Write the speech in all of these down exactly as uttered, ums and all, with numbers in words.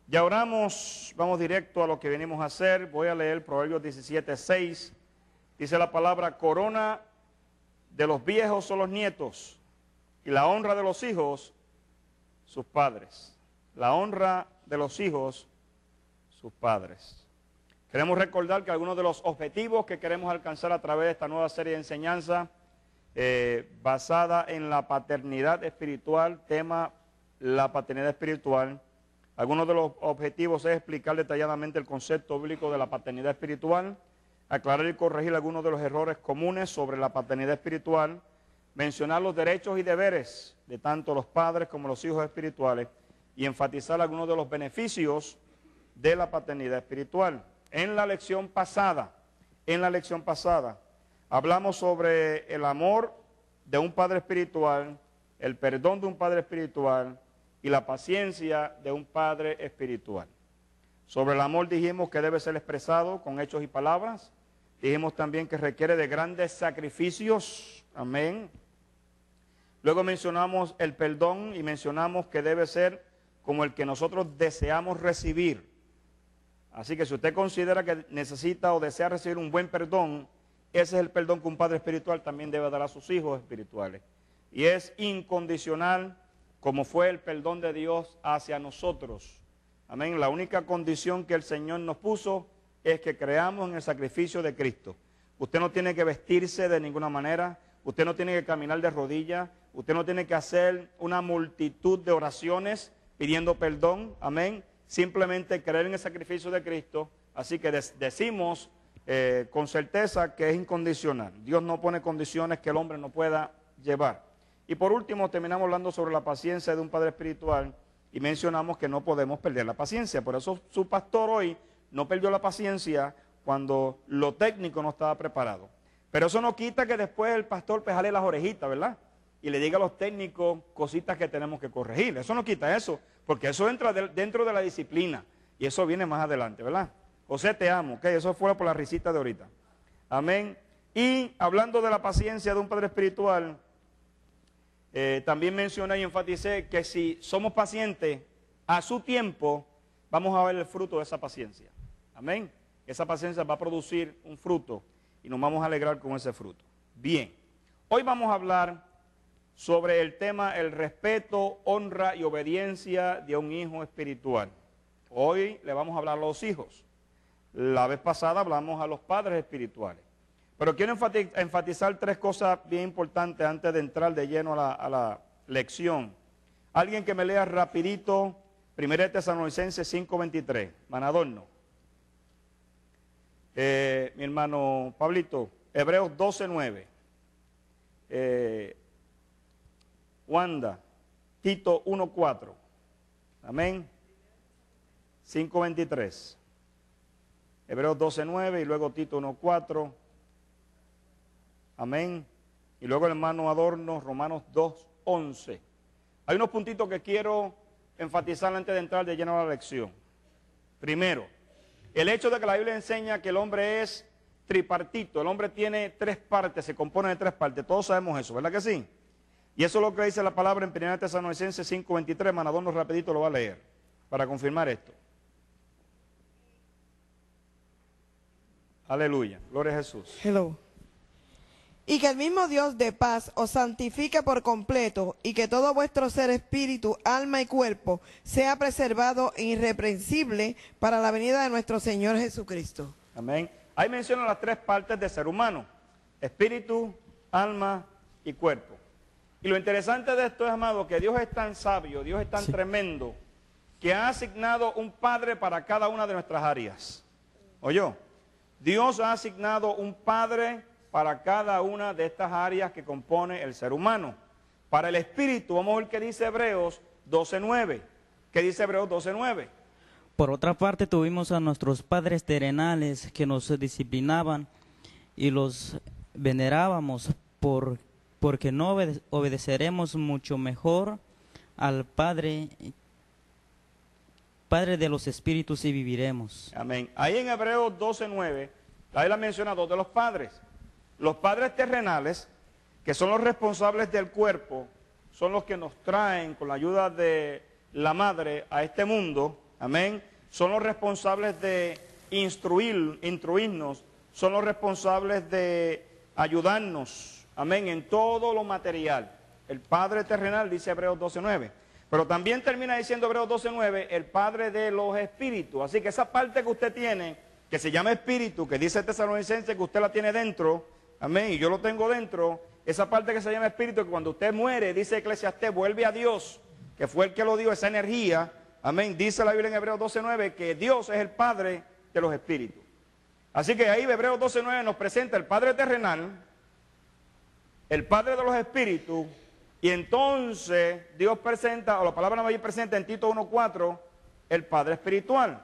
Ya oramos, vamos directo a lo que venimos a hacer. Voy a leer Proverbios diecisiete, seis. Dice la palabra: corona de los viejos son los nietos, y la honra de los hijos, sus padres. La honra de los hijos, sus padres. Queremos recordar que algunos de los objetivos que queremos alcanzar a través de esta nueva serie de enseñanza, eh, basada en la paternidad espiritual, tema la paternidad espiritual. Algunos de los objetivos es explicar detalladamente el concepto bíblico de la paternidad espiritual, aclarar y corregir algunos de los errores comunes sobre la paternidad espiritual, mencionar los derechos y deberes de tanto los padres como los hijos espirituales y enfatizar algunos de los beneficios de la paternidad espiritual. En la lección pasada, en la lección pasada, hablamos sobre el amor de un padre espiritual, el perdón de un padre espiritual y la paciencia de un padre espiritual. Sobre el amor dijimos que debe ser expresado con hechos y palabras. Dijimos también que requiere de grandes sacrificios. Amén. Luego mencionamos el perdón y mencionamos que debe ser como el que nosotros deseamos recibir. Así que si usted considera que necesita o desea recibir un buen perdón, ese es el perdón que un padre espiritual también debe dar a sus hijos espirituales. Y es incondicional, como fue el perdón de Dios hacia nosotros. Amén. La única condición que el Señor nos puso es que creamos en el sacrificio de Cristo. Usted no tiene que vestirse de ninguna manera, usted no tiene que caminar de rodillas, usted no tiene que hacer una multitud de oraciones pidiendo perdón. Amén. Simplemente creer en el sacrificio de Cristo. Así que decimos eh, con certeza que es incondicional. Dios no pone condiciones que el hombre no pueda llevar. Y por último terminamos hablando sobre la paciencia de un padre espiritual y mencionamos que no podemos perder la paciencia. Por eso su pastor hoy no perdió la paciencia cuando lo técnico no estaba preparado. Pero eso no quita que después el pastor pues jale las orejitas, ¿verdad? Y le diga a los técnicos cositas que tenemos que corregir. Eso no quita eso, porque eso entra de, dentro de la disciplina y eso viene más adelante, ¿verdad? José, te amo, ¿ok? Eso fue por la risita de ahorita. Amén. Y hablando de la paciencia de un padre espiritual, Eh, también mencioné y enfaticé que si somos pacientes a su tiempo, vamos a ver el fruto de esa paciencia. Amén. Esa paciencia va a producir un fruto y nos vamos a alegrar con ese fruto. Bien, hoy vamos a hablar sobre el tema el respeto, honra y obediencia de un hijo espiritual. Hoy le vamos a hablar a los hijos. La vez pasada hablamos a los padres espirituales. Pero quiero enfatizar tres cosas bien importantes antes de entrar de lleno a la, a la lección. Alguien que me lea rapidito, primera de Tesalonicenses cinco veintitrés, Manadorno. Eh, mi hermano Pablito, Hebreos doce nueve. Eh, Wanda, Tito uno cuatro. Amén. cinco veintitrés. Hebreos doce nueve y luego Tito uno cuatro. Amén. Y luego el hermano Adorno, Romanos dos once. Hay unos puntitos que quiero enfatizar antes de entrar de lleno a la lección. Primero, el hecho de que la Biblia enseña que el hombre es tripartito. El hombre tiene tres partes, se compone de tres partes. Todos sabemos eso, ¿verdad que sí? Y eso es lo que dice la palabra en primera de Tesalonicenses cinco veintitrés. Hermano Adorno rapidito lo va a leer para confirmar esto. Aleluya. Gloria a Jesús. Hello. Y que el mismo Dios de paz os santifique por completo, y que todo vuestro ser, espíritu, alma y cuerpo sea preservado e irreprensible para la venida de nuestro Señor Jesucristo. Amén. Ahí mencionan las tres partes del ser humano: espíritu, alma y cuerpo. Y lo interesante de esto es, amado, que Dios es tan sabio, Dios es tan sí. tremendo, que ha asignado un padre para cada una de nuestras áreas. ¿Oyó? Dios ha asignado un padre para cada una de estas áreas que compone el ser humano. Para el espíritu, vamos a ver qué dice Hebreos doce nueve. ¿Qué dice Hebreos doce nueve? Por otra parte, tuvimos a nuestros padres terrenales que nos disciplinaban y los venerábamos por, porque no obede- obedeceremos mucho mejor al Padre, Padre de los espíritus, y viviremos. Amén. Ahí en Hebreos doce nueve, ahí la menciona dos de los padres. Los padres terrenales, que son los responsables del cuerpo, son los que nos traen con la ayuda de la madre a este mundo. Amén. Son los responsables de instruir, instruirnos, son los responsables de ayudarnos, amén, en todo lo material. El Padre terrenal, dice Hebreos doce nueve. Pero también termina diciendo Hebreos doce nueve, el Padre de los espíritus. Así que esa parte que usted tiene, que se llama espíritu, que dice Tesalonicense que usted la tiene dentro, amén, y yo lo tengo dentro, esa parte que se llama espíritu, que cuando usted muere, dice Eclesiastés, vuelve a Dios, que fue el que lo dio, esa energía, amén, dice la Biblia en Hebreos doce nueve, que Dios es el Padre de los espíritus. Así que ahí Hebreos doce nueve nos presenta el Padre terrenal, el Padre de los espíritus, y entonces Dios presenta, o la palabra mayor presenta en Tito uno cuatro, el Padre espiritual.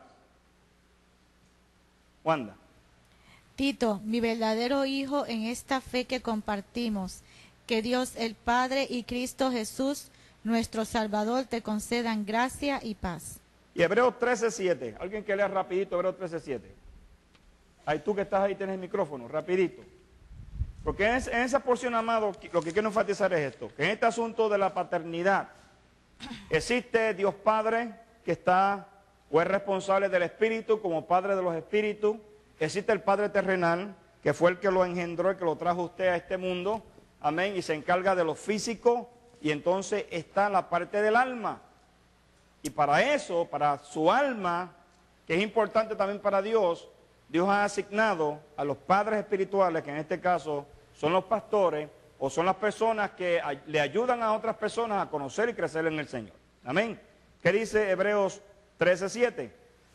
Wanda. Tito, mi verdadero hijo en esta fe que compartimos, que Dios el Padre y Cristo Jesús, nuestro Salvador, te concedan gracia y paz. Y Hebreos trece siete, alguien que lea rapidito Hebreos trece siete. Ahí tú que estás ahí tienes el micrófono, rapidito. Porque en, en esa porción, amado, lo que quiero enfatizar es esto, que en este asunto de la paternidad, existe Dios Padre que está o es responsable del Espíritu como Padre de los Espíritus, existe el Padre terrenal, que fue el que lo engendró, el que lo trajo usted a este mundo, amén, y se encarga de lo físico, y entonces está la parte del alma. Y para eso, para su alma, que es importante también para Dios, Dios ha asignado a los padres espirituales, que en este caso son los pastores, o son las personas que le ayudan a otras personas a conocer y crecer en el Señor. Amén. ¿Qué dice Hebreos trece siete?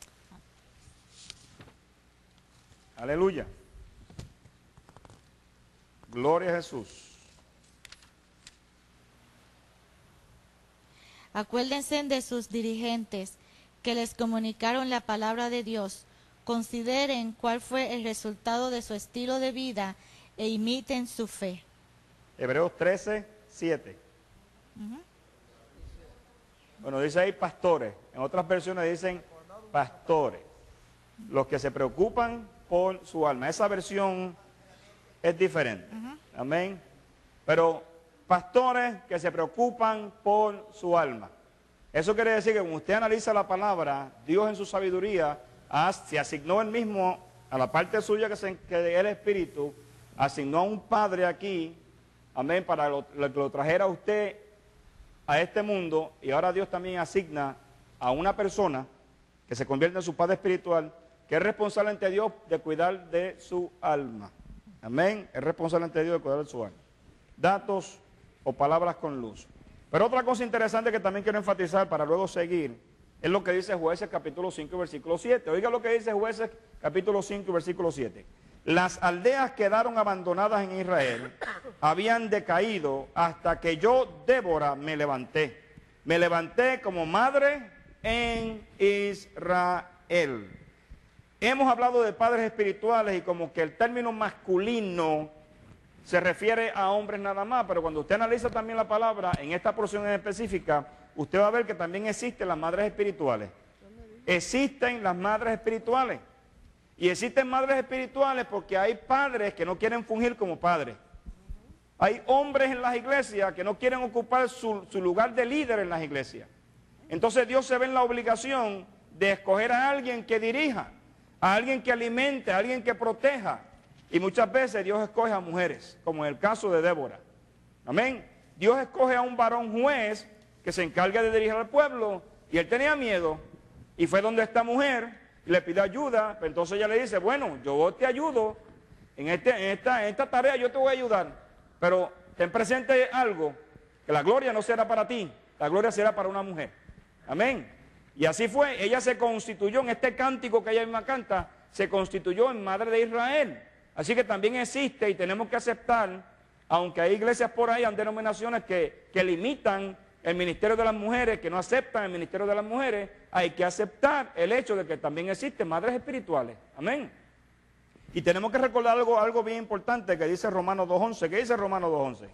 Aleluya. Gloria a Jesús. Acuérdense de sus dirigentes que les comunicaron la palabra de Dios. Consideren cuál fue el resultado de su estilo de vida e imiten su fe. Hebreos trece siete. Uh-huh. Bueno, dice ahí pastores. En otras versiones dicen pastores. Los que se preocupan por su alma. Esa versión es diferente. Uh-huh. Amén. Pero pastores que se preocupan por su alma. Eso quiere decir que cuando usted analiza la palabra, Dios en su sabiduría se asignó él mismo a la parte suya que, se, que el Espíritu, asignó a un padre aquí, amén, para lo, lo, que lo trajera a usted a este mundo, y ahora Dios también asigna a una persona que se convierte en su padre espiritual, que es responsable ante Dios de cuidar de su alma. Amén, es responsable ante Dios de cuidar de su alma. Datos o palabras con luz. Pero otra cosa interesante que también quiero enfatizar para luego seguir, es lo que dice Jueces capítulo cinco, versículo siete. Oiga lo que dice Jueces capítulo cinco, versículo siete. Las aldeas quedaron abandonadas en Israel, habían decaído hasta que yo, Débora, me levanté. Me levanté como madre en Israel. Hemos hablado de padres espirituales y como que el término masculino se refiere a hombres nada más, pero cuando usted analiza también la palabra, en esta porción en específica, usted va a ver que también existen las madres espirituales. Existen las madres espirituales. Y existen madres espirituales porque hay padres que no quieren fungir como padres. Hay hombres en las iglesias que no quieren ocupar su, su lugar de líder en las iglesias. Entonces Dios se ve en la obligación de escoger a alguien que dirija, a alguien que alimente, a alguien que proteja. Y muchas veces Dios escoge a mujeres, como en el caso de Débora. Amén. Dios escoge a un varón juez que se encarga de dirigir al pueblo, y él tenía miedo, y fue donde esta mujer le pide ayuda. Pero entonces ella le dice, bueno, yo te ayudo, en, este, en, esta, en esta tarea yo te voy a ayudar, pero ten presente algo, que la gloria no será para ti, la gloria será para una mujer. Amén. Y así fue, ella se constituyó en este cántico que ella misma canta, se constituyó en madre de Israel. Así que también existe y tenemos que aceptar, aunque hay iglesias por ahí, hay denominaciones que, que limitan el ministerio de las mujeres, que no aceptan el ministerio de las mujeres, hay que aceptar el hecho de que también existen madres espirituales. Amén. Y tenemos que recordar algo, algo bien importante que dice Romanos dos once. ¿Qué dice Romanos dos once?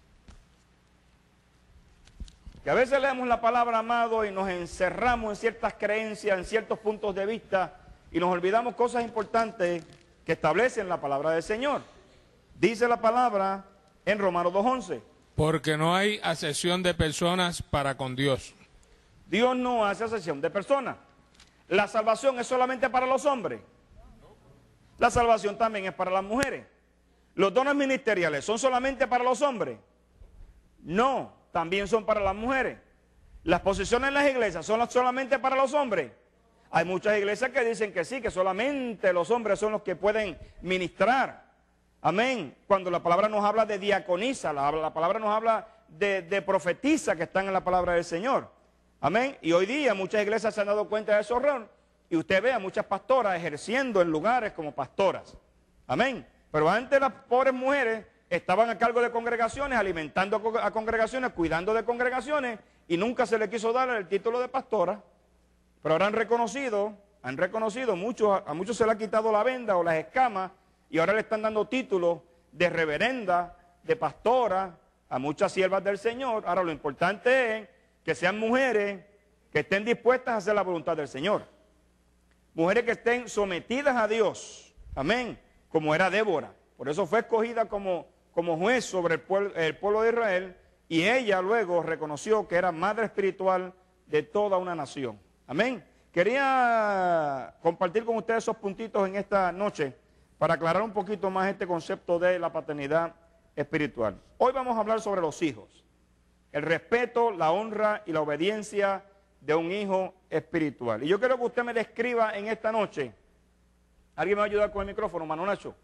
Que a veces leemos la palabra, amado, y nos encerramos en ciertas creencias, en ciertos puntos de vista, y nos olvidamos cosas importantes que establecen la palabra del Señor. Dice la palabra en Romanos dos once. Porque no hay acepción de personas para con Dios. Dios no hace acepción de personas. ¿La salvación es solamente para los hombres? La salvación también es para las mujeres. ¿Los dones ministeriales son solamente para los hombres? No, también son para las mujeres. ¿Las posiciones en las iglesias son solamente para los hombres? Hay muchas iglesias que dicen que sí, que solamente los hombres son los que pueden ministrar. Amén. Cuando la palabra nos habla de diaconisa, la, la palabra nos habla de, de profetisa, que están en la palabra del Señor. Amén. Y hoy día muchas iglesias se han dado cuenta de ese error. Y usted ve a muchas pastoras ejerciendo en lugares como pastoras. Amén. Pero antes las pobres mujeres estaban a cargo de congregaciones, alimentando a congregaciones, cuidando de congregaciones, y nunca se le quiso dar el título de pastora. Pero ahora han reconocido, han reconocido, muchos, a muchos se le ha quitado la venda o las escamas, y ahora le están dando títulos de reverenda, de pastora, a muchas siervas del Señor. Ahora lo importante es que sean mujeres que estén dispuestas a hacer la voluntad del Señor. Mujeres que estén sometidas a Dios. Amén. Como era Débora. Por eso fue escogida como, como juez sobre el pueblo, el pueblo de Israel. Y ella luego reconoció que era madre espiritual de toda una nación. Amén. Quería compartir con ustedes esos puntitos en esta noche para aclarar un poquito más este concepto de la paternidad espiritual. Hoy vamos a hablar sobre los hijos. El respeto, la honra y la obediencia de un hijo espiritual. Y yo quiero que usted me describa en esta noche. ¿Alguien me va a ayudar con el micrófono, Mano Nacho?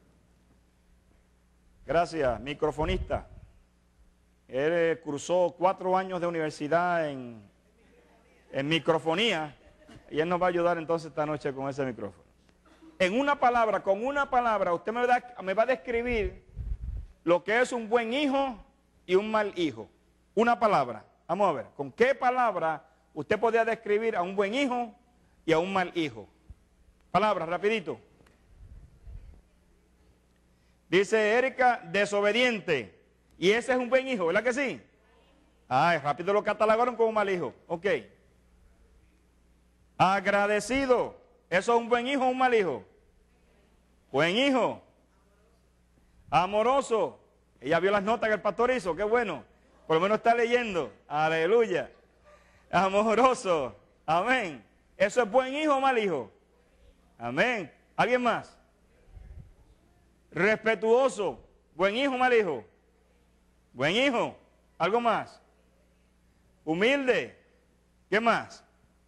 Gracias, microfonista. Él eh, cursó cuatro años de universidad en, en microfonía y él nos va a ayudar entonces esta noche con ese micrófono. En una palabra, con una palabra, usted me va, me va a describir lo que es un buen hijo y un mal hijo. Una palabra. Vamos a ver, ¿con qué palabra usted podría describir a un buen hijo y a un mal hijo? Palabras, rapidito. Dice Erika, desobediente. Y ese es un buen hijo, ¿verdad que sí? Ay, rápido lo catalogaron como mal hijo. Ok. Agradecido. ¿Eso es un buen hijo o un mal hijo? Buen hijo. Amoroso. Ella vio las notas que el pastor hizo, qué bueno. Por lo menos está leyendo. Aleluya. Amoroso. Amén. ¿Eso es buen hijo o mal hijo? Amén. ¿Alguien más? Respetuoso. ¿Buen hijo o mal hijo? Buen hijo. ¿Algo más? Humilde. ¿Qué más?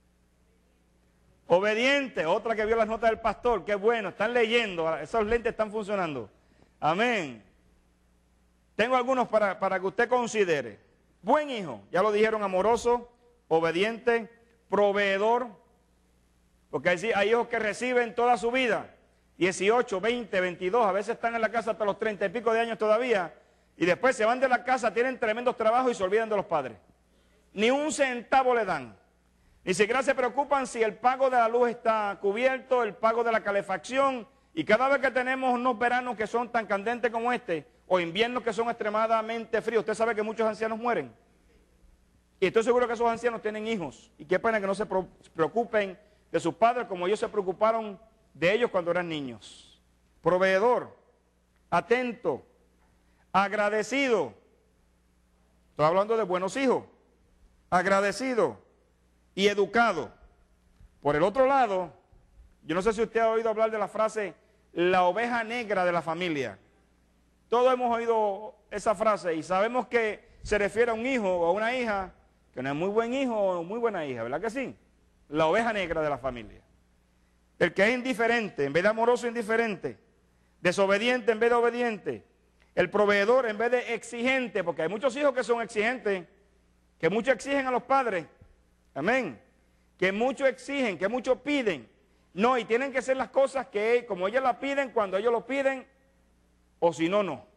Obediente. Otra que vio las notas del pastor. Qué bueno. Están leyendo. Esos lentes están funcionando. Amén. Tengo algunos para, para que usted considere. Buen hijo. Ya lo dijeron, amoroso, obediente, proveedor. Porque hay, hay hijos que reciben toda su vida. dieciocho, veinte, veintidós. A veces están en la casa hasta los treinta y pico de años todavía. Y después se van de la casa, tienen tremendos trabajos y se olvidan de los padres. Ni un centavo le dan. Ni siquiera se preocupan si el pago de la luz está cubierto, el pago de la calefacción. Y cada vez que tenemos unos veranos que son tan candentes como este, o inviernos que son extremadamente fríos, usted sabe que muchos ancianos mueren. Y estoy seguro que esos ancianos tienen hijos. Y qué pena que no se preocupen de sus padres como ellos se preocuparon de ellos cuando eran niños. Proveedor, atento, agradecido. Estoy hablando de buenos hijos. Agradecido y educado. Por el otro lado, yo no sé si usted ha oído hablar de la frase, la oveja negra de la familia. Todos hemos oído esa frase y sabemos que se refiere a un hijo o a una hija que no es muy buen hijo o muy buena hija, ¿verdad que sí? La oveja negra de la familia. El que es indiferente, en vez de amoroso, indiferente. Desobediente en vez de obediente. El proveedor en vez de exigente, porque hay muchos hijos que son exigentes, que muchos exigen a los padres. Amén. Que muchos exigen, que muchos piden. No, y tienen que ser las cosas que, como ellos las piden, cuando ellos lo piden, o si no, no.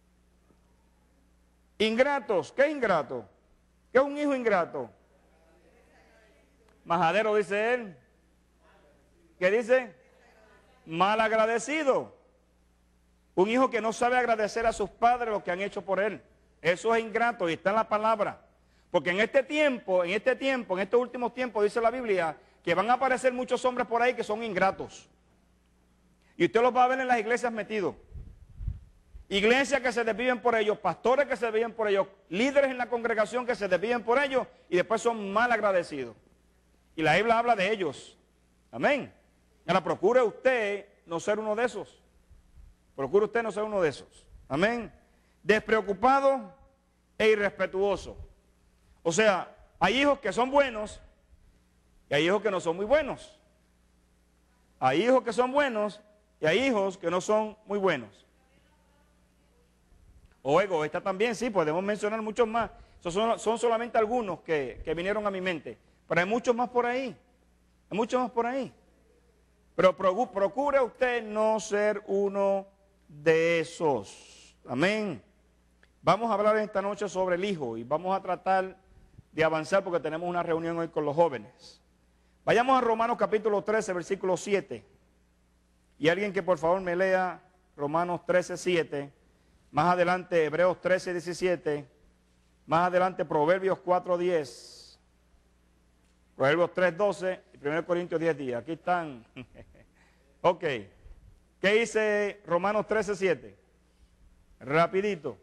Ingratos, ¿qué es ingrato? ¿Qué es un hijo ingrato? Majadero, dice él. ¿Qué dice? Malagradecido. Un hijo que no sabe agradecer a sus padres lo que han hecho por él. Eso es ingrato y está en la palabra. Porque en este tiempo, en este tiempo, en estos últimos tiempos, dice la Biblia, que van a aparecer muchos hombres por ahí que son ingratos. Y usted los va a ver en las iglesias metidos. Iglesias que se desviven por ellos, pastores que se desviven por ellos, líderes en la congregación que se desviven por ellos y después son mal agradecidos. Y la Biblia habla de ellos. Amén. Ahora procure usted no ser uno de esos. Procure usted no ser uno de esos. Amén. Despreocupado e irrespetuoso. O sea, hay hijos que son buenos y hay hijos que no son muy buenos. Hay hijos que son buenos y hay hijos que no son muy buenos. O egoísta también, sí, podemos mencionar muchos más. Esos son, son solamente algunos que, que vinieron a mi mente. Pero hay muchos más por ahí. Hay muchos más por ahí. Pero procure usted no ser uno de esos. Amén. Vamos a hablar esta noche sobre el hijo y vamos a tratar de avanzar porque tenemos una reunión hoy con los jóvenes. Vayamos a Romanos capítulo trece, versículo siete. Y alguien que por favor me lea Romanos trece, siete. Más adelante Hebreos trece, diecisiete. Más adelante Proverbios cuatro, diez. Proverbios tres, doce y primero Corintios diez, diez. Aquí están. Ok. ¿Qué dice Romanos trece, siete? Rapidito.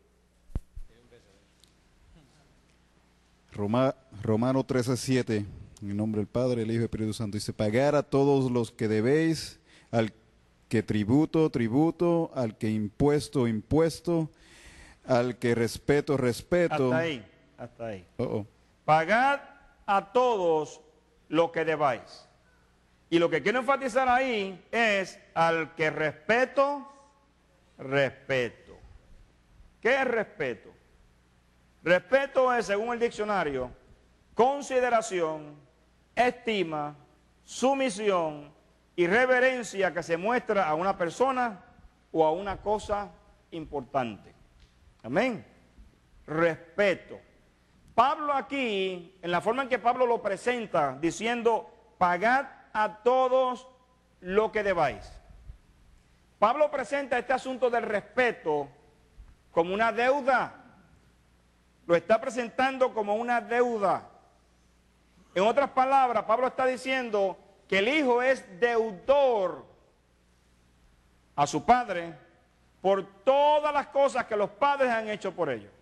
Roma, Romano trece, siete, en el nombre del Padre, el Hijo y el Espíritu Santo, dice: pagar a todos los que debéis, al que tributo, tributo, al que impuesto, impuesto, al que respeto, respeto. Hasta ahí, hasta ahí. Oh, oh. Pagad a todos lo que debáis. Y lo que quiero enfatizar ahí es al que respeto, respeto. ¿Qué es respeto? Respeto es, según el diccionario, consideración, estima, sumisión y reverencia que se muestra a una persona o a una cosa importante. Amén. Respeto. Pablo aquí, en la forma en que Pablo lo presenta, diciendo, pagad a todos lo que debáis. Pablo presenta este asunto del respeto como una deuda. Lo está presentando como una deuda. En otras palabras, Pablo está diciendo que el hijo es deudor a su padre por todas las cosas que los padres han hecho por ellos.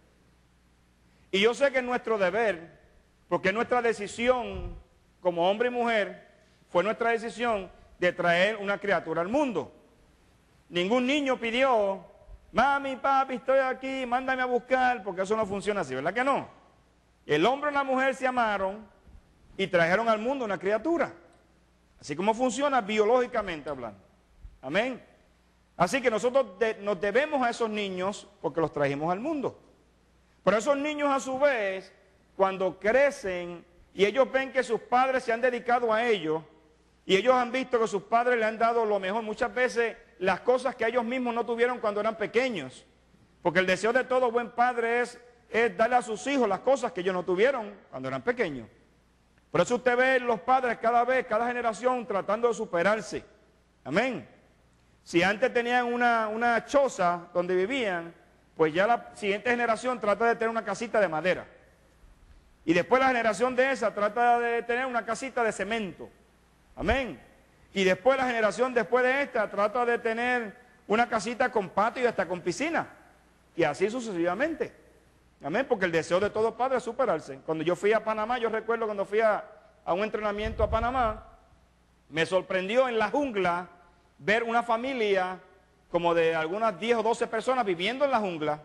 Y yo sé que es nuestro deber, porque es nuestra decisión como hombre y mujer, fue nuestra decisión de traer una criatura al mundo. Ningún niño pidió: mami, papi, estoy aquí, mándame a buscar, porque eso no funciona así, ¿verdad que no? El hombre y la mujer se amaron y trajeron al mundo una criatura. Así como funciona biológicamente hablando. Amén. Así que nosotros de, nos debemos a esos niños porque los trajimos al mundo. Pero esos niños a su vez, cuando crecen y ellos ven que sus padres se han dedicado a ellos y ellos han visto que sus padres le han dado lo mejor, muchas veces las cosas que ellos mismos no tuvieron cuando eran pequeños. Porque el deseo de todo buen padre es, es darle a sus hijos las cosas que ellos no tuvieron cuando eran pequeños. Por eso usted ve los padres cada vez, cada generación tratando de superarse. Amén. Si antes tenían una, una choza donde vivían, pues ya la siguiente generación trata de tener una casita de madera. Y después la generación de esa trata de tener una casita de cemento. Amén. Y después la generación después de esta trata de tener una casita con patio y hasta con piscina. Y así sucesivamente. Amén, porque el deseo de todo padre es superarse. Cuando yo fui a Panamá, yo recuerdo cuando fui a, a un entrenamiento a Panamá, me sorprendió en la jungla ver una familia como de algunas diez o doce personas viviendo en la jungla.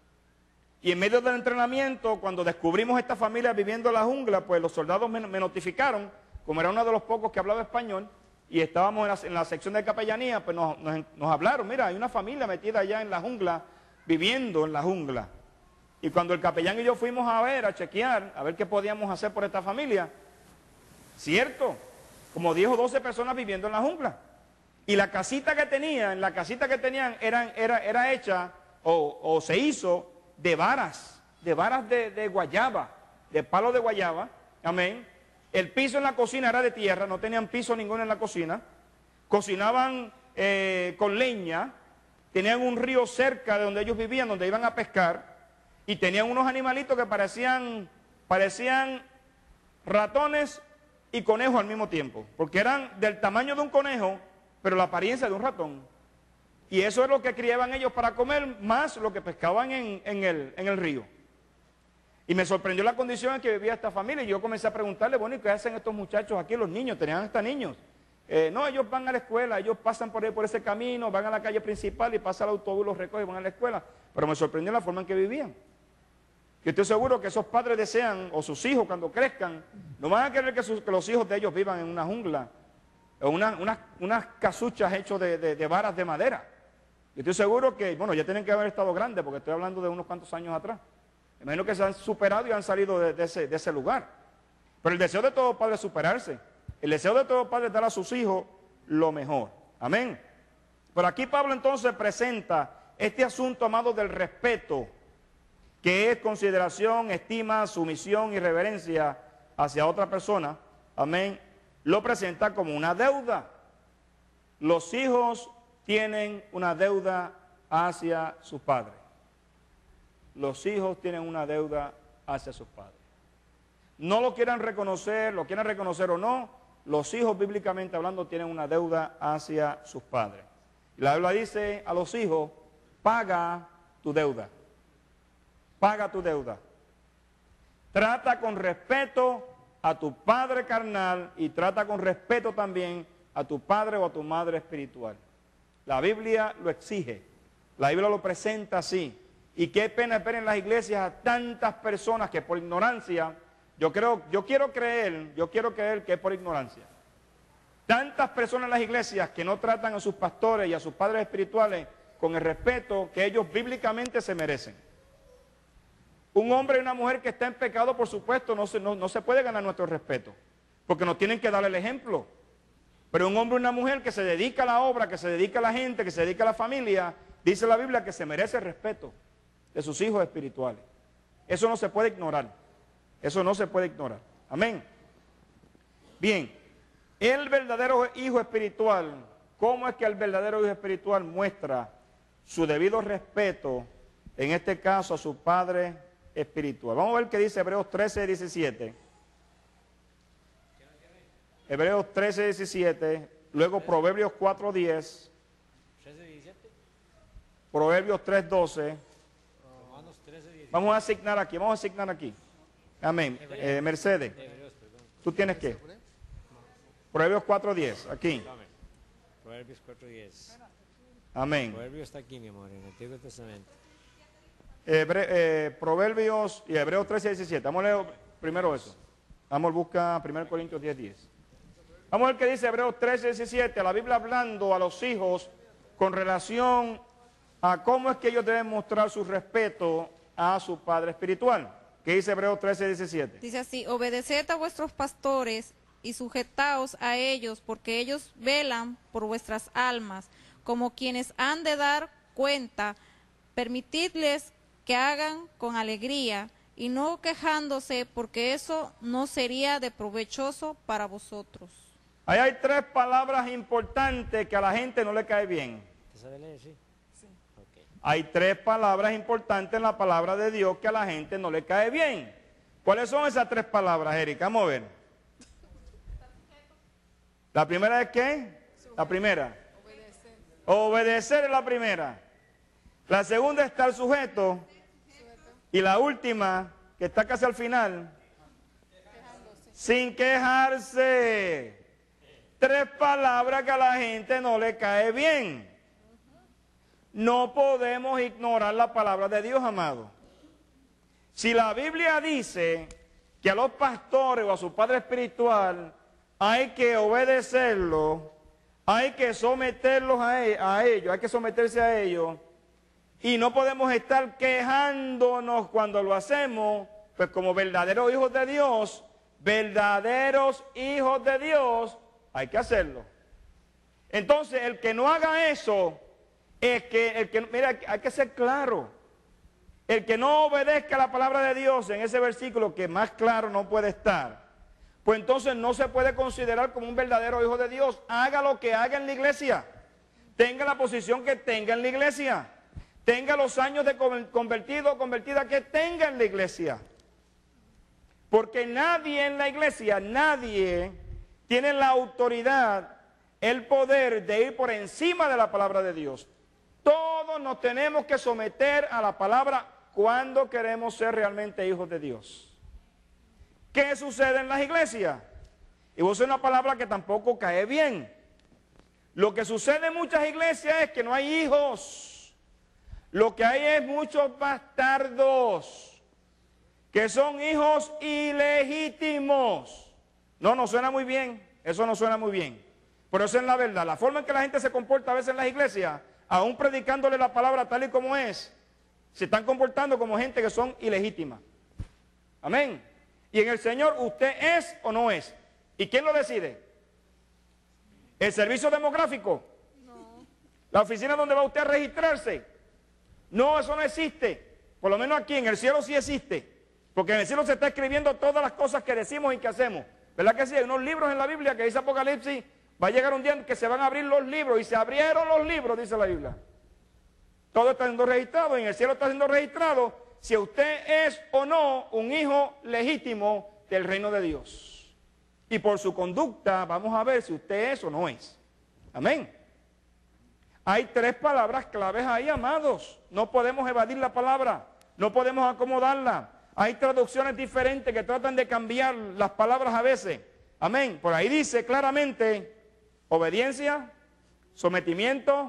Y en medio del entrenamiento, cuando descubrimos esta familia viviendo en la jungla, pues los soldados me, me notificaron, como era uno de los pocos que hablaba español, y estábamos en la, en la sección de capellanía, pues nos, nos, nos hablaron: mira, hay una familia metida allá en la jungla, viviendo en la jungla. Y cuando el capellán y yo fuimos a ver, a chequear, a ver qué podíamos hacer por esta familia, cierto, como diez o doce personas viviendo en la jungla. Y la casita que tenían, la casita que tenían eran, era, era hecha o, o se hizo de varas, de varas de, de guayaba, de palo de guayaba, amén. El piso en la cocina era de tierra, no tenían piso ninguno en la cocina. Cocinaban eh, con leña, tenían un río cerca de donde ellos vivían, donde iban a pescar. Y tenían unos animalitos que parecían, parecían ratones y conejos al mismo tiempo. Porque eran del tamaño de un conejo, pero la apariencia de un ratón. Y eso es lo que criaban ellos para comer, más lo que pescaban en, en, el, en el río. Y me sorprendió la condición en que vivía esta familia. Y yo comencé a preguntarle: bueno, ¿y qué hacen estos muchachos aquí? Los niños, tenían hasta niños. Eh, no, ellos van a la escuela, ellos pasan por ahí, por ese camino, van a la calle principal y pasa el autobús, los recoge y van a la escuela. Pero me sorprendió la forma en que vivían. Yo estoy seguro que esos padres desean, o sus hijos cuando crezcan, no van a querer que, sus, que los hijos de ellos vivan en una jungla, o una, unas, unas casuchas hechas de, de, de varas de madera. Yo estoy seguro que, bueno, ya tienen que haber estado grandes, porque estoy hablando de unos cuantos años atrás. Imagino que se han superado y han salido de, de, ese, de ese lugar. Pero el deseo de todo padre es superarse. El deseo de todo padre es dar a sus hijos lo mejor. Amén. Pero aquí Pablo entonces presenta este asunto, amado, del respeto, que es consideración, estima, sumisión y reverencia hacia otra persona. Amén. Lo presenta como una deuda. Los hijos tienen una deuda hacia sus padres. Los hijos tienen una deuda hacia sus padres. No lo quieran reconocer, lo quieran reconocer o no, los hijos bíblicamente hablando tienen una deuda hacia sus padres. Y la Biblia dice a los hijos, paga tu deuda. Paga tu deuda. Trata con respeto a tu padre carnal y trata con respeto también a tu padre o a tu madre espiritual. La Biblia lo exige. La Biblia lo presenta así. Y qué pena ver en las iglesias a tantas personas que por ignorancia, yo creo, yo quiero creer, yo quiero creer que es por ignorancia. Tantas personas en las iglesias que no tratan a sus pastores y a sus padres espirituales con el respeto que ellos bíblicamente se merecen. Un hombre y una mujer que está en pecado, por supuesto, no se, no, no se puede ganar nuestro respeto, porque nos tienen que dar el ejemplo. Pero un hombre y una mujer que se dedica a la obra, que se dedica a la gente, que se dedica a la familia, dice la Biblia que se merece el respeto de sus hijos espirituales. Eso no se puede ignorar. Eso no se puede ignorar. Amén. Bien, el verdadero hijo espiritual, ¿cómo es que el verdadero hijo espiritual muestra su debido respeto, en este caso a su padre espiritual? Vamos a ver qué dice Hebreos trece, diecisiete. Hebreos trece, diecisiete, luego Proverbios cuatro, diez. Proverbios tres, doce. Vamos a asignar aquí, vamos a asignar aquí. Amén. Eh, Mercedes, ¿tú tienes qué? Proverbios cuatro, diez, aquí. Proverbios cuatro, diez. Amén. Proverbios está aquí, mi amor, en el Antiguo Testamento. Hebre, eh, Proverbios y Hebreos trece, diecisiete. Vamos a leer primero eso. Vamos a buscar primero Corintios diez, diez. Vamos a ver qué dice Hebreos trece, diecisiete. La Biblia hablando a los hijos con relación a cómo es que ellos deben mostrar su respeto a su padre espiritual. ¿Qué dice Hebreos trece, diecisiete? Dice así: obedeced a vuestros pastores y sujetaos a ellos, porque ellos velan por vuestras almas, como quienes han de dar cuenta. Permitidles que hagan con alegría y no quejándose, porque eso no sería de provechoso para vosotros. Ahí hay tres palabras importantes que a la gente no le cae bien. ¿Te sabe leer? Sí. Hay tres palabras importantes en la palabra de Dios que a la gente no le cae bien. ¿Cuáles son esas tres palabras, Erika? Vamos a ver. ¿La primera es qué? La primera. Obedecer. Obedecer es la primera. La segunda es estar sujeto. Y la última, que está casi al final, quejándose. Sin quejarse. Tres palabras que a la gente no le cae bien. No podemos ignorar la palabra de Dios, amado. Si la Biblia dice que a los pastores o a su padre espiritual hay que obedecerlo, hay que someterlos a, e a ellos, hay que someterse a ellos, y no podemos estar quejándonos cuando lo hacemos, pues como verdaderos hijos de Dios, verdaderos hijos de Dios, hay que hacerlo. Entonces, el que no haga eso, es que, el que, mira, hay que ser claro. El que no obedezca la palabra de Dios en ese versículo, que más claro no puede estar, pues entonces no se puede considerar como un verdadero hijo de Dios. Haga lo que haga en la iglesia, tenga la posición que tenga en la iglesia, tenga los años de convertido o convertida que tenga en la iglesia, porque nadie en la iglesia, nadie tiene la autoridad, el poder de ir por encima de la palabra de Dios. Todos nos tenemos que someter a la palabra cuando queremos ser realmente hijos de Dios. ¿Qué sucede en las iglesias? Y voy a usar una palabra que tampoco cae bien. Lo que sucede en muchas iglesias es que no hay hijos. Lo que hay es muchos bastardos, que son hijos ilegítimos. No, no suena muy bien, eso no suena muy bien. Pero eso es la verdad. La forma en que la gente se comporta a veces en las iglesias, aún predicándole la palabra tal y como es, se están comportando como gente que son ilegítimas. Amén. Y en el Señor, ¿usted es o no es? ¿Y quién lo decide? ¿El servicio demográfico? No. ¿La oficina donde va usted a registrarse? No, eso no existe. Por lo menos aquí en el cielo sí existe. Porque en el cielo se está escribiendo todas las cosas que decimos y que hacemos. ¿Verdad que sí? Hay unos libros en la Biblia que dice Apocalipsis, va a llegar un día en que se van a abrir los libros, y se abrieron los libros, dice la Biblia. Todo está siendo registrado, y en el cielo está siendo registrado si usted es o no un hijo legítimo del reino de Dios. Y por su conducta vamos a ver si usted es o no es. Amén. Hay tres palabras claves ahí, amados. No podemos evadir la palabra, no podemos acomodarla. Hay traducciones diferentes que tratan de cambiar las palabras a veces. Amén. Por ahí dice claramente obediencia, sometimiento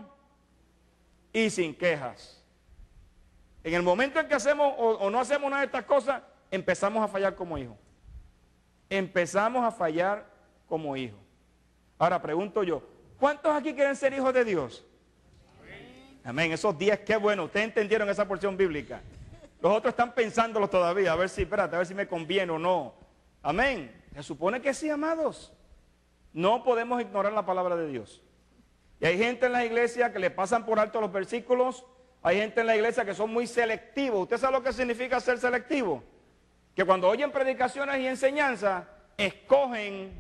y sin quejas. En el momento en que hacemos o, o no hacemos una de estas cosas, empezamos a fallar como hijos. Empezamos a fallar como hijos. Ahora pregunto yo, ¿cuántos aquí quieren ser hijos de Dios? Amén. Amén. Esos diez, qué bueno. Ustedes entendieron esa porción bíblica. Los otros están pensándolo todavía, a ver si, espérate, a ver si me conviene o no. Amén. Se supone que sí, amados. No podemos ignorar la palabra de Dios. Y hay gente en la iglesia que le pasan por alto los versículos. Hay gente en la iglesia que son muy selectivos. ¿Usted sabe lo que significa ser selectivo? Que cuando oyen predicaciones y enseñanzas, escogen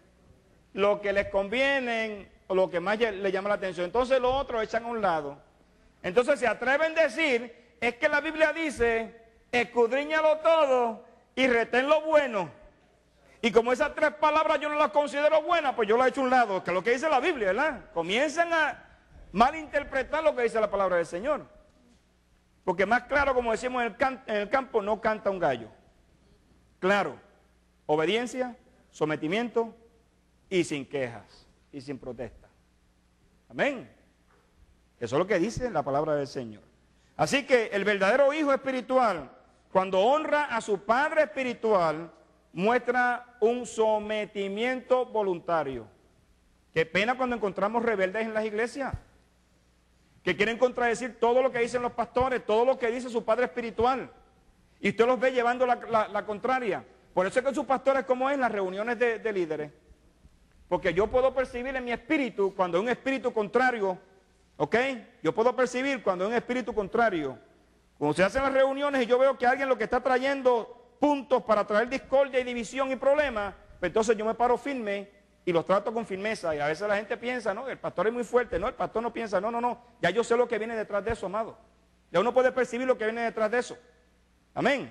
lo que les conviene o lo que más les llama la atención. Entonces los otros echan a un lado. Entonces se atreven a decir, es que la Biblia dice, escudriñalo todo y retén lo bueno. Y como esas tres palabras yo no las considero buenas, pues yo las he hecho a un lado, que es lo que dice la Biblia, ¿verdad? Comiencen a malinterpretar lo que dice la palabra del Señor. Porque más claro, como decimos en el, can en el campo, no canta un gallo. Claro, obediencia, sometimiento y sin quejas y sin protesta. Amén. Eso es lo que dice la palabra del Señor. Así que el verdadero hijo espiritual, cuando honra a su padre espiritual, muestra un sometimiento voluntario. Qué pena cuando encontramos rebeldes en las iglesias, que quieren contradecir todo lo que dicen los pastores, todo lo que dice su padre espiritual. Y usted los ve llevando la, la, la contraria. Por eso es que sus pastores, como es, en las reuniones de, de líderes. Porque yo puedo percibir en mi espíritu cuando hay un espíritu contrario, ¿ok? Yo puedo percibir cuando hay un espíritu contrario. Cuando se hacen las reuniones y yo veo que alguien lo que está trayendo puntos para traer discordia y división y problemas, pues entonces yo me paro firme y los trato con firmeza. Y a veces la gente piensa, no, el pastor es muy fuerte. No, el pastor no piensa, no, no, no. Ya yo sé lo que viene detrás de eso, amado. Ya uno puede percibir lo que viene detrás de eso. Amén.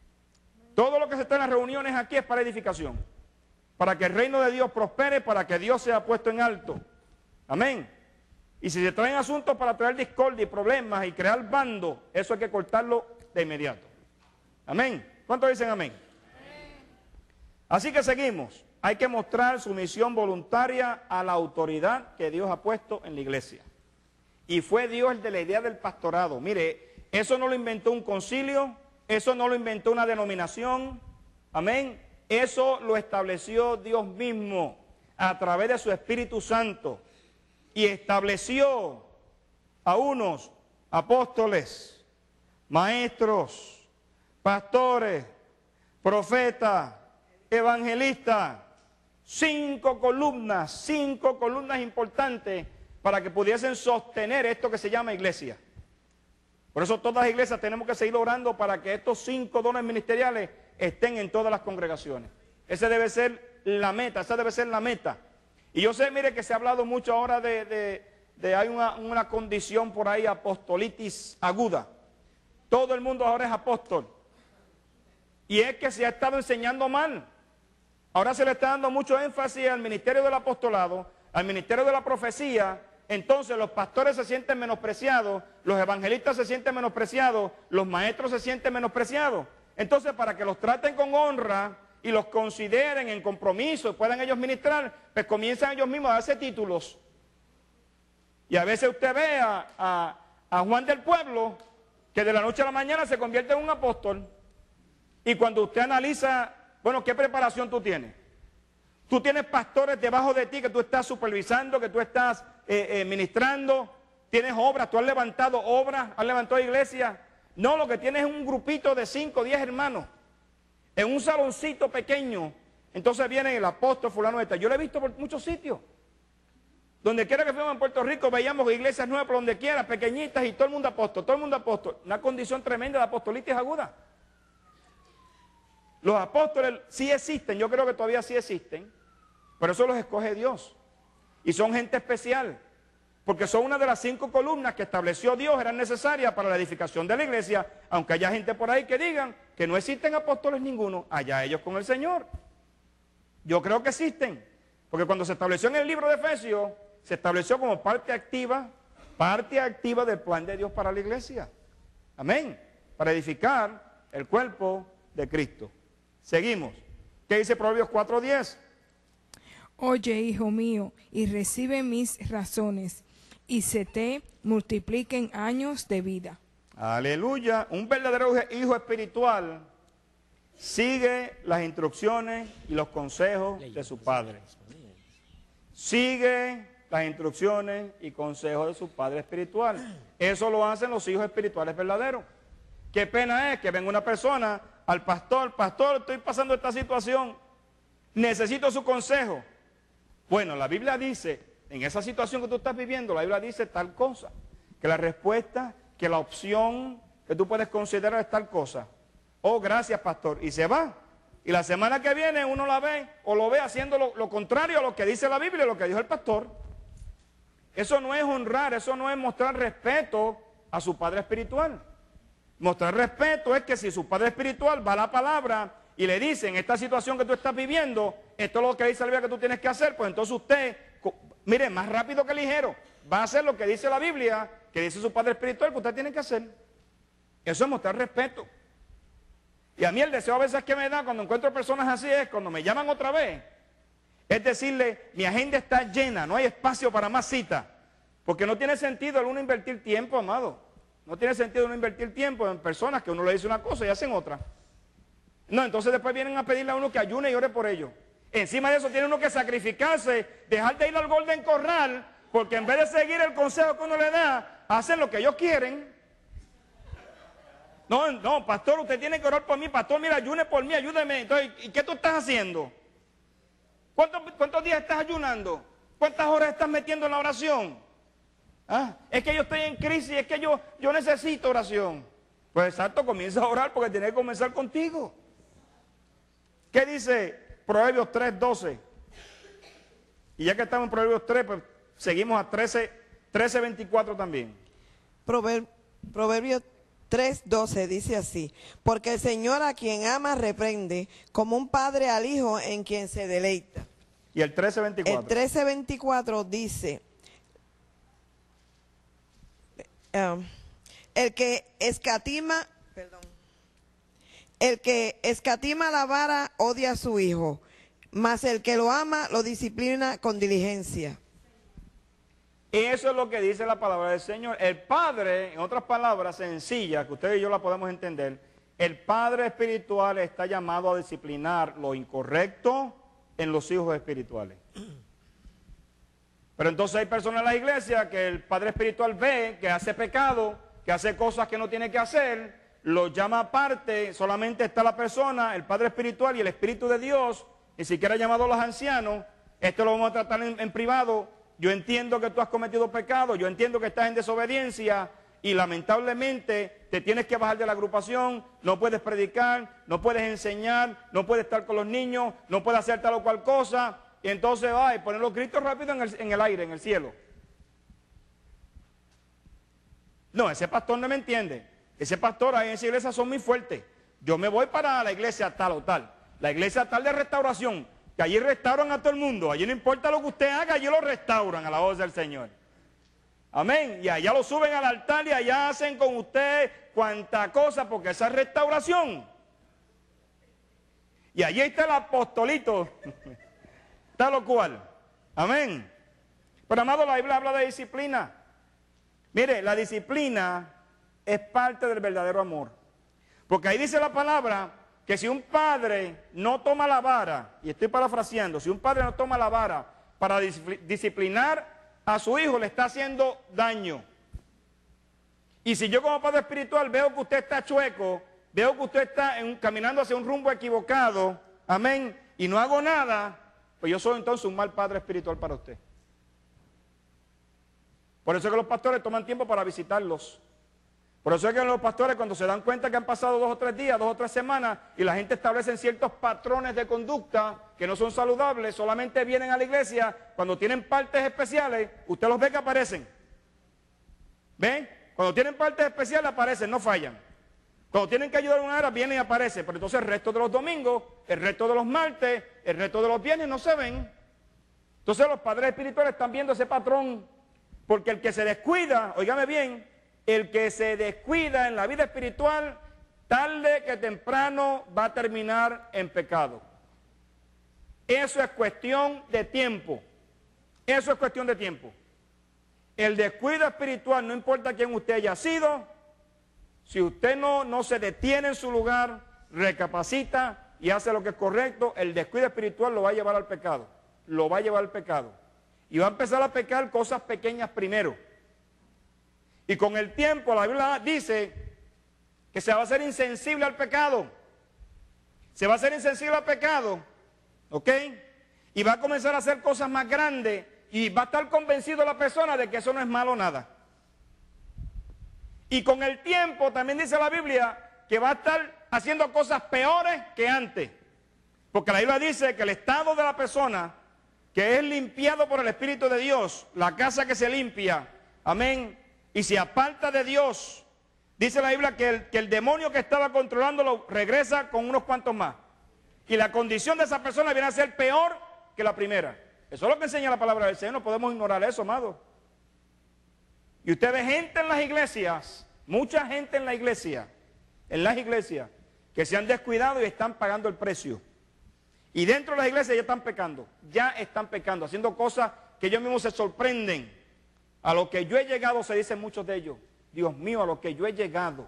Todo lo que se está en las reuniones aquí es para edificación. Para que el reino de Dios prospere, para que Dios sea puesto en alto. Amén. Y si se traen asuntos para traer discordia y problemas y crear bando, eso hay que cortarlo de inmediato. Amén. ¿Cuántos dicen amén? Amén. Así que seguimos. Hay que mostrar sumisión voluntaria a la autoridad que Dios ha puesto en la iglesia. Y fue Dios el de la idea del pastorado. Mire, eso no lo inventó un concilio, eso no lo inventó una denominación. Amén. Eso lo estableció Dios mismo a través de su Espíritu Santo. Y estableció a unos apóstoles, maestros, pastores, profetas, evangelistas, cinco columnas, cinco columnas importantes para que pudiesen sostener esto que se llama iglesia. Por eso todas las iglesias tenemos que seguir orando para que estos cinco dones ministeriales estén en todas las congregaciones. Esa debe ser la meta, esa debe ser la meta. Y yo sé, mire, que se ha hablado mucho ahora de, de, de hay una, una condición por ahí, apostolitis aguda. Todo el mundo ahora es apóstol. Y es que se ha estado enseñando mal. Ahora se le está dando mucho énfasis al ministerio del apostolado, al ministerio de la profecía. Entonces los pastores se sienten menospreciados, los evangelistas se sienten menospreciados, los maestros se sienten menospreciados. Entonces, para que los traten con honra y los consideren en compromiso y puedan ellos ministrar, pues comienzan ellos mismos a darse títulos. Y a veces usted ve a, a, a Juan del Pueblo, que de la noche a la mañana se convierte en un apóstol. Y cuando usted analiza, bueno, ¿qué preparación tú tienes? Tú tienes pastores debajo de ti que tú estás supervisando, que tú estás eh, eh, ministrando. Tienes obras, tú has levantado obras, has levantado iglesias. No, lo que tienes es un grupito de cinco, diez hermanos. En un saloncito pequeño. Entonces viene el apóstol fulano de tal. Yo lo he visto por muchos sitios. Donde quiera que fuimos en Puerto Rico, veíamos iglesias nuevas por donde quiera, pequeñitas, y todo el mundo apóstol, todo el mundo apóstol. Una condición tremenda de apostolitis aguda. Los apóstoles sí existen, yo creo que todavía sí existen, pero eso los escoge Dios. Y son gente especial, porque son una de las cinco columnas que estableció Dios, eran necesarias para la edificación de la iglesia, aunque haya gente por ahí que digan que no existen apóstoles ninguno, allá ellos con el Señor. Yo creo que existen, porque cuando se estableció en el libro de Efesios, se estableció como parte activa, parte activa del plan de Dios para la iglesia. Amén. Para edificar el cuerpo de Cristo. Seguimos. ¿Qué dice Proverbios cuatro diez? Oye, hijo mío, y recibe mis razones, y se te multipliquen años de vida. Aleluya. Un verdadero hijo espiritual sigue las instrucciones y los consejos de su padre. Sigue las instrucciones y consejos de su padre espiritual. Eso lo hacen los hijos espirituales verdaderos. Qué pena es que venga una persona al pastor, pastor, estoy pasando esta situación, necesito su consejo. Bueno, la Biblia dice, en esa situación que tú estás viviendo, la Biblia dice tal cosa, que la respuesta, que la opción que tú puedes considerar es tal cosa. Oh, gracias, pastor, y se va. Y la semana que viene uno la ve o lo ve haciendo lo, lo contrario a lo que dice la Biblia, lo que dijo el pastor. Eso no es honrar, eso no es mostrar respeto a su padre espiritual. Mostrar respeto es que si su padre espiritual va a la palabra y le dice en esta situación que tú estás viviendo, esto es lo que dice la Biblia que tú tienes que hacer, pues entonces usted, mire, más rápido que ligero, va a hacer lo que dice la Biblia, que dice su padre espiritual que usted tiene que hacer. Eso es mostrar respeto. Y a mí el deseo a veces que me da cuando encuentro personas así es, cuando me llaman otra vez, es decirle, mi agenda está llena, no hay espacio para más citas. Porque no tiene sentido el uno invertir tiempo, amado. No tiene sentido uno invertir tiempo en personas que uno le dice una cosa y hacen otra. No, entonces después vienen a pedirle a uno que ayune y ore por ellos. Encima de eso tiene uno que sacrificarse, dejar de ir al Golden Corral, porque en vez de seguir el consejo que uno le da, hacen lo que ellos quieren. No, no, pastor, usted tiene que orar por mí, pastor, mira, ayune por mí, ayúdeme. Entonces, ¿y qué tú estás haciendo? ¿Cuántos, cuántos días estás ayunando? ¿Cuántas horas estás metiendo en la oración? ¿Ah? Es que yo estoy en crisis, es que yo, yo necesito oración. Pues exacto, comienza a orar porque tiene que comenzar contigo. ¿Qué dice Proverbios tres doce? Y ya que estamos en Proverbios tres, pues seguimos a trece veinticuatro también. Prover- Proverbios tres doce dice así: porque el Señor a quien ama reprende, como un padre al hijo en quien se deleita. Y el trece veinticuatro. El trece veinticuatro dice: um, el que escatima, perdón, el que escatima la vara odia a su hijo, mas el que lo ama lo disciplina con diligencia. Y eso es lo que dice la palabra del Señor. El Padre, en otras palabras sencillas, que ustedes y yo la podemos entender, el Padre espiritual está llamado a disciplinar lo incorrecto en los hijos espirituales. Pero entonces hay personas en la iglesia que el Padre espiritual ve que hace pecado, que hace cosas que no tiene que hacer, lo llama aparte, solamente está la persona, el Padre espiritual y el Espíritu de Dios, ni siquiera ha llamado a los ancianos. Esto lo vamos a tratar en, en privado. Yo entiendo que tú has cometido pecado, yo entiendo que estás en desobediencia y lamentablemente te tienes que bajar de la agrupación, no puedes predicar, no puedes enseñar, no puedes estar con los niños, no puedes hacer tal o cual cosa, y entonces va y poner los gritos rápido en el, en el aire, en el cielo. No, ese pastor no me entiende. Ese pastor ahí en esa iglesia son muy fuertes. Yo me voy para la iglesia tal o tal, la iglesia tal de restauración, que allí restauran a todo el mundo, allí no importa lo que usted haga, allí lo restauran a la voz del Señor. Amén. Y allá lo suben al altar y allá hacen con usted cuanta cosa, porque esa es restauración. Y allí está el apostolito, tal o cual. Amén. Pero amado, la Biblia habla de disciplina. Mire, la disciplina es parte del verdadero amor. Porque ahí dice la palabra que si un padre no toma la vara, y estoy parafraseando, si un padre no toma la vara para disciplinar a su hijo, le está haciendo daño. Y si yo como padre espiritual veo que usted está chueco, veo que usted está en, caminando hacia un rumbo equivocado, amén, y no hago nada, pues yo soy entonces un mal padre espiritual para usted. Por eso es que los pastores toman tiempo para visitarlos. Por eso es que los pastores, cuando se dan cuenta que han pasado dos o tres días, dos o tres semanas, y la gente establece ciertos patrones de conducta que no son saludables, solamente vienen a la iglesia cuando tienen partes especiales, usted los ve que aparecen. ¿Ven? Cuando tienen partes especiales aparecen, no fallan. Cuando tienen que ayudar a una hora, vienen y aparecen. Pero entonces el resto de los domingos, el resto de los martes, el resto de los viernes no se ven. Entonces los padres espirituales están viendo ese patrón. Porque el que se descuida, óigame bien, el que se descuida en la vida espiritual, tarde que temprano va a terminar en pecado. Eso es cuestión de tiempo. Eso es cuestión de tiempo. El descuido espiritual, no importa quién usted haya sido, si usted no, no se detiene en su lugar, recapacita y hace lo que es correcto, el descuido espiritual lo va a llevar al pecado. Lo va a llevar al pecado. Y va a empezar a pecar cosas pequeñas primero. Y con el tiempo la Biblia dice que se va a hacer insensible al pecado. Se va a hacer insensible al pecado, ¿ok? Y va a comenzar a hacer cosas más grandes y va a estar convencido la persona de que eso no es malo nada. Y con el tiempo también dice la Biblia que va a estar haciendo cosas peores que antes. Porque la Biblia dice que el estado de la persona que es limpiado por el Espíritu de Dios, la casa que se limpia, amén, y se aparta de Dios, dice la Biblia que el, que el demonio que estaba controlándolo regresa con unos cuantos más. Y la condición de esa persona viene a ser peor que la primera. Eso es lo que enseña la palabra del Señor, no podemos ignorar eso, amado. Y usted ve gente en las iglesias, mucha gente en la iglesia, en las iglesias, que se han descuidado y están pagando el precio. Y dentro de las iglesias ya están pecando, ya están pecando, haciendo cosas que ellos mismos se sorprenden. A lo que yo he llegado, se dicen muchos de ellos, Dios mío, a lo que yo he llegado,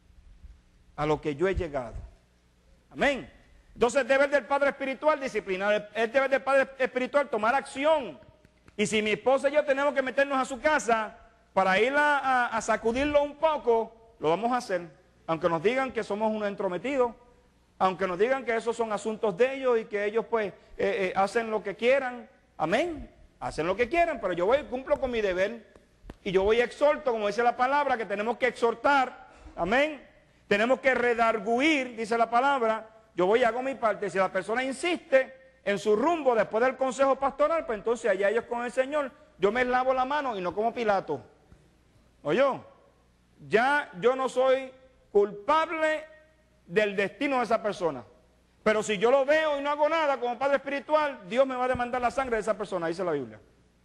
a lo que yo he llegado. Amén. Entonces es deber del padre espiritual disciplinar, es deber del padre espiritual tomar acción. Y si mi esposa y yo tenemos que meternos a su casa para ir a, a, a sacudirlo un poco, lo vamos a hacer. Aunque nos digan que somos unos entrometidos, aunque nos digan que esos son asuntos de ellos y que ellos pues eh, eh, hacen lo que quieran. Amén. Hacen lo que quieran, pero yo voy y cumplo con mi deber. Y yo voy y exhorto, como dice la palabra, que tenemos que exhortar. Amén. Tenemos que redarguir, dice la palabra. Yo voy y hago mi parte. Si la persona insiste en su rumbo después del consejo pastoral, pues entonces allá ellos con el Señor, yo me lavo la mano y no como Pilato. ¿Oyó? Ya yo no soy culpable del destino de esa persona. Pero si yo lo veo y no hago nada como padre espiritual, Dios me va a demandar la sangre de esa persona, dice la Biblia.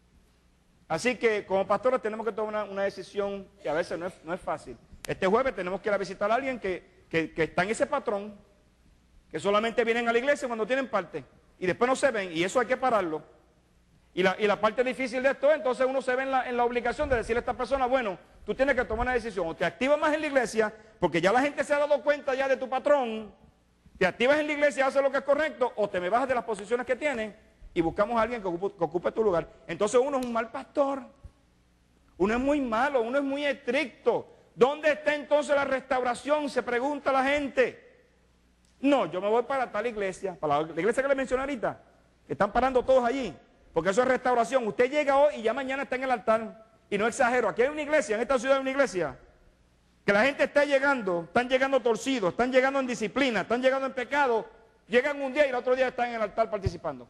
Así que como pastores tenemos que tomar una, una decisión que a veces no es, no es fácil. Este jueves tenemos que ir a visitar a alguien que, que, que está en ese patrón, que solamente vienen a la iglesia cuando tienen parte y después no se ven, y eso hay que pararlo. Y la, y la parte difícil de esto es, entonces uno se ve en la, en la obligación de decirle a esta persona, bueno, tú tienes que tomar una decisión, o te activas más en la iglesia, porque ya la gente se ha dado cuenta ya de tu patrón, te activas en la iglesia y haces lo que es correcto, o te me bajas de las posiciones que tienes y buscamos a alguien que ocupe, que ocupe tu lugar. Entonces uno es un mal pastor, uno es muy malo, uno es muy estricto. ¿Dónde está entonces la restauración? Se pregunta la gente. No, yo me voy para tal iglesia, para la iglesia que le mencioné ahorita, que están parando todos allí, porque eso es restauración. Usted llega hoy y ya mañana está en el altar, y no exagero, aquí hay una iglesia, en esta ciudad hay una iglesia, que la gente está llegando, están llegando torcidos, están llegando en disciplina, están llegando en pecado, llegan un día y el otro día están en el altar participando.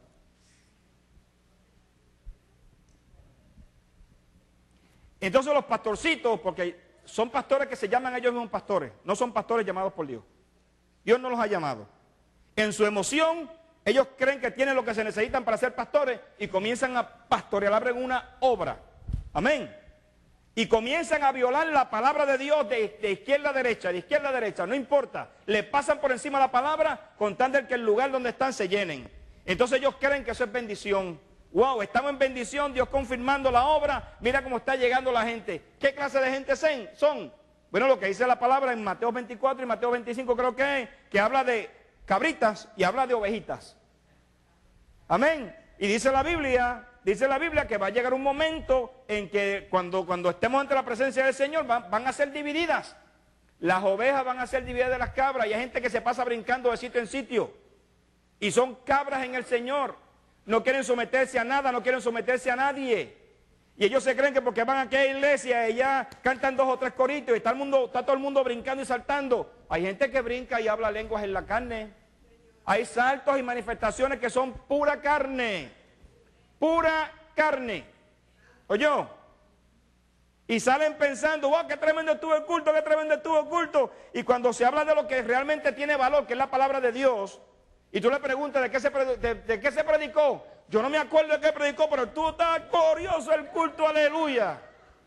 Entonces los pastorcitos, porque son pastores que se llaman ellos mismos pastores, no son pastores llamados por Dios. Dios no los ha llamado. En su emoción, ellos creen que tienen lo que se necesitan para ser pastores y comienzan a pastorear, abren una obra. Amén. Y comienzan a violar la palabra de Dios de, de izquierda a derecha, de izquierda a derecha, no importa. Le pasan por encima la palabra con tal de que el lugar donde están se llenen. Entonces ellos creen que eso es bendición. Wow, estamos en bendición, Dios confirmando la obra. Mira cómo está llegando la gente. ¿Qué clase de gente son? Bueno, lo que dice la palabra en Mateo veinticuatro y Mateo veinticinco creo que es, que habla de cabritas y habla de ovejitas. Amén. Y dice la Biblia, dice la Biblia que va a llegar un momento en que cuando, cuando estemos ante la presencia del Señor van, van a ser divididas. Las ovejas van a ser divididas de las cabras y hay gente que se pasa brincando de sitio en sitio. Y son cabras en el Señor. No quieren someterse a nada, no quieren someterse a nadie. Y ellos se creen que porque van aquí a la iglesia y ya cantan dos o tres coritos y está, el mundo, está todo el mundo brincando y saltando. Hay gente que brinca y habla lenguas en la carne. Hay saltos y manifestaciones que son pura carne. Pura carne. ¿Oye? Y salen pensando, wow, qué tremendo estuvo el culto, qué tremendo estuvo el culto. Y cuando se habla de lo que realmente tiene valor, que es la palabra de Dios, y tú le preguntas de qué se, de, de qué se predicó. Yo no me acuerdo de qué predicó, pero tú estás glorioso el culto, aleluya.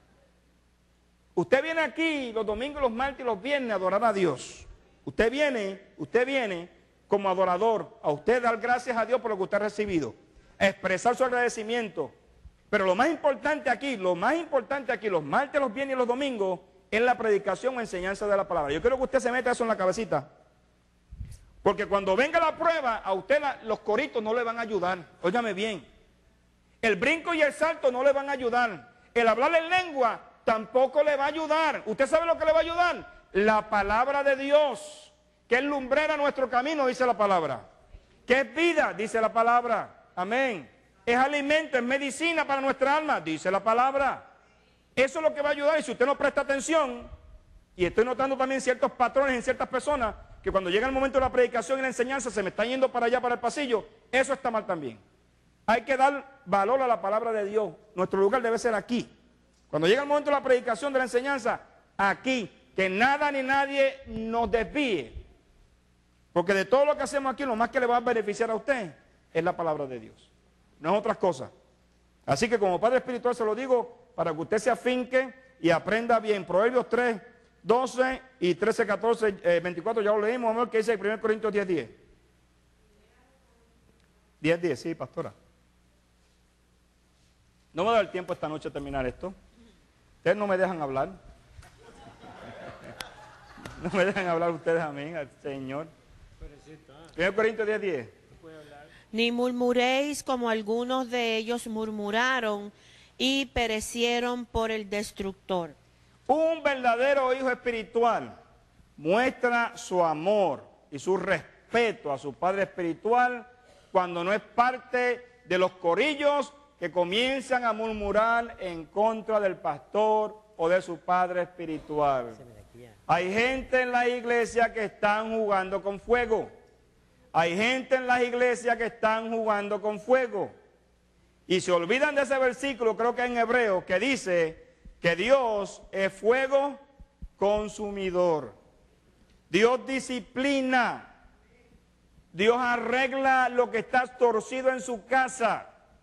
Usted viene aquí los domingos, los martes y los viernes a adorar a Dios. Usted viene, usted viene como adorador, a usted dar gracias a Dios por lo que usted ha recibido, a expresar su agradecimiento. Pero lo más importante aquí, lo más importante aquí, los martes, los viernes y los domingos, es la predicación o enseñanza de la palabra. Yo quiero que usted se meta eso en la cabecita. Porque cuando venga la prueba, a usted la, los coritos no le van a ayudar. Óigame bien. El brinco y el salto no le van a ayudar. El hablar en lengua tampoco le va a ayudar. ¿Usted sabe lo que le va a ayudar? La palabra de Dios, que es lumbrera nuestro camino, dice la palabra. Que es vida, dice la palabra. Amén. Es alimento, es medicina para nuestra alma, dice la palabra. Eso es lo que va a ayudar. Y si usted no presta atención, y estoy notando también ciertos patrones en ciertas personas, que cuando llega el momento de la predicación y la enseñanza se me están yendo para allá, para el pasillo, eso está mal también. Hay que dar valor a la palabra de Dios. Nuestro lugar debe ser aquí. Cuando llega el momento de la predicación, de la enseñanza, aquí. Que nada ni nadie nos desvíe. Porque de todo lo que hacemos aquí, lo más que le va a beneficiar a usted es la palabra de Dios. No es otras cosas. Así que como padre espiritual se lo digo, para que usted se afinque y aprenda bien. Proverbios tres, doce y trece, catorce, eh, veinticuatro, ya lo leímos. Vamos a ver qué dice el primero Corintios diez, diez. diez, diez, sí, pastora. No me da el tiempo esta noche a terminar esto. Ustedes no me dejan hablar. No me dejan hablar ustedes a mí, al Señor. primero Corintios diez, diez. Ni murmuréis como algunos de ellos murmuraron y perecieron por el destructor. Un verdadero hijo espiritual muestra su amor y su respeto a su padre espiritual cuando no es parte de los corillos que comienzan a murmurar en contra del pastor o de su padre espiritual. Hay gente en la iglesia que están jugando con fuego. Hay gente en las iglesias que están jugando con fuego. Y se olvidan de ese versículo, creo que en Hebreo, que dice que Dios es fuego consumidor. Dios disciplina. Dios arregla lo que está torcido en su casa.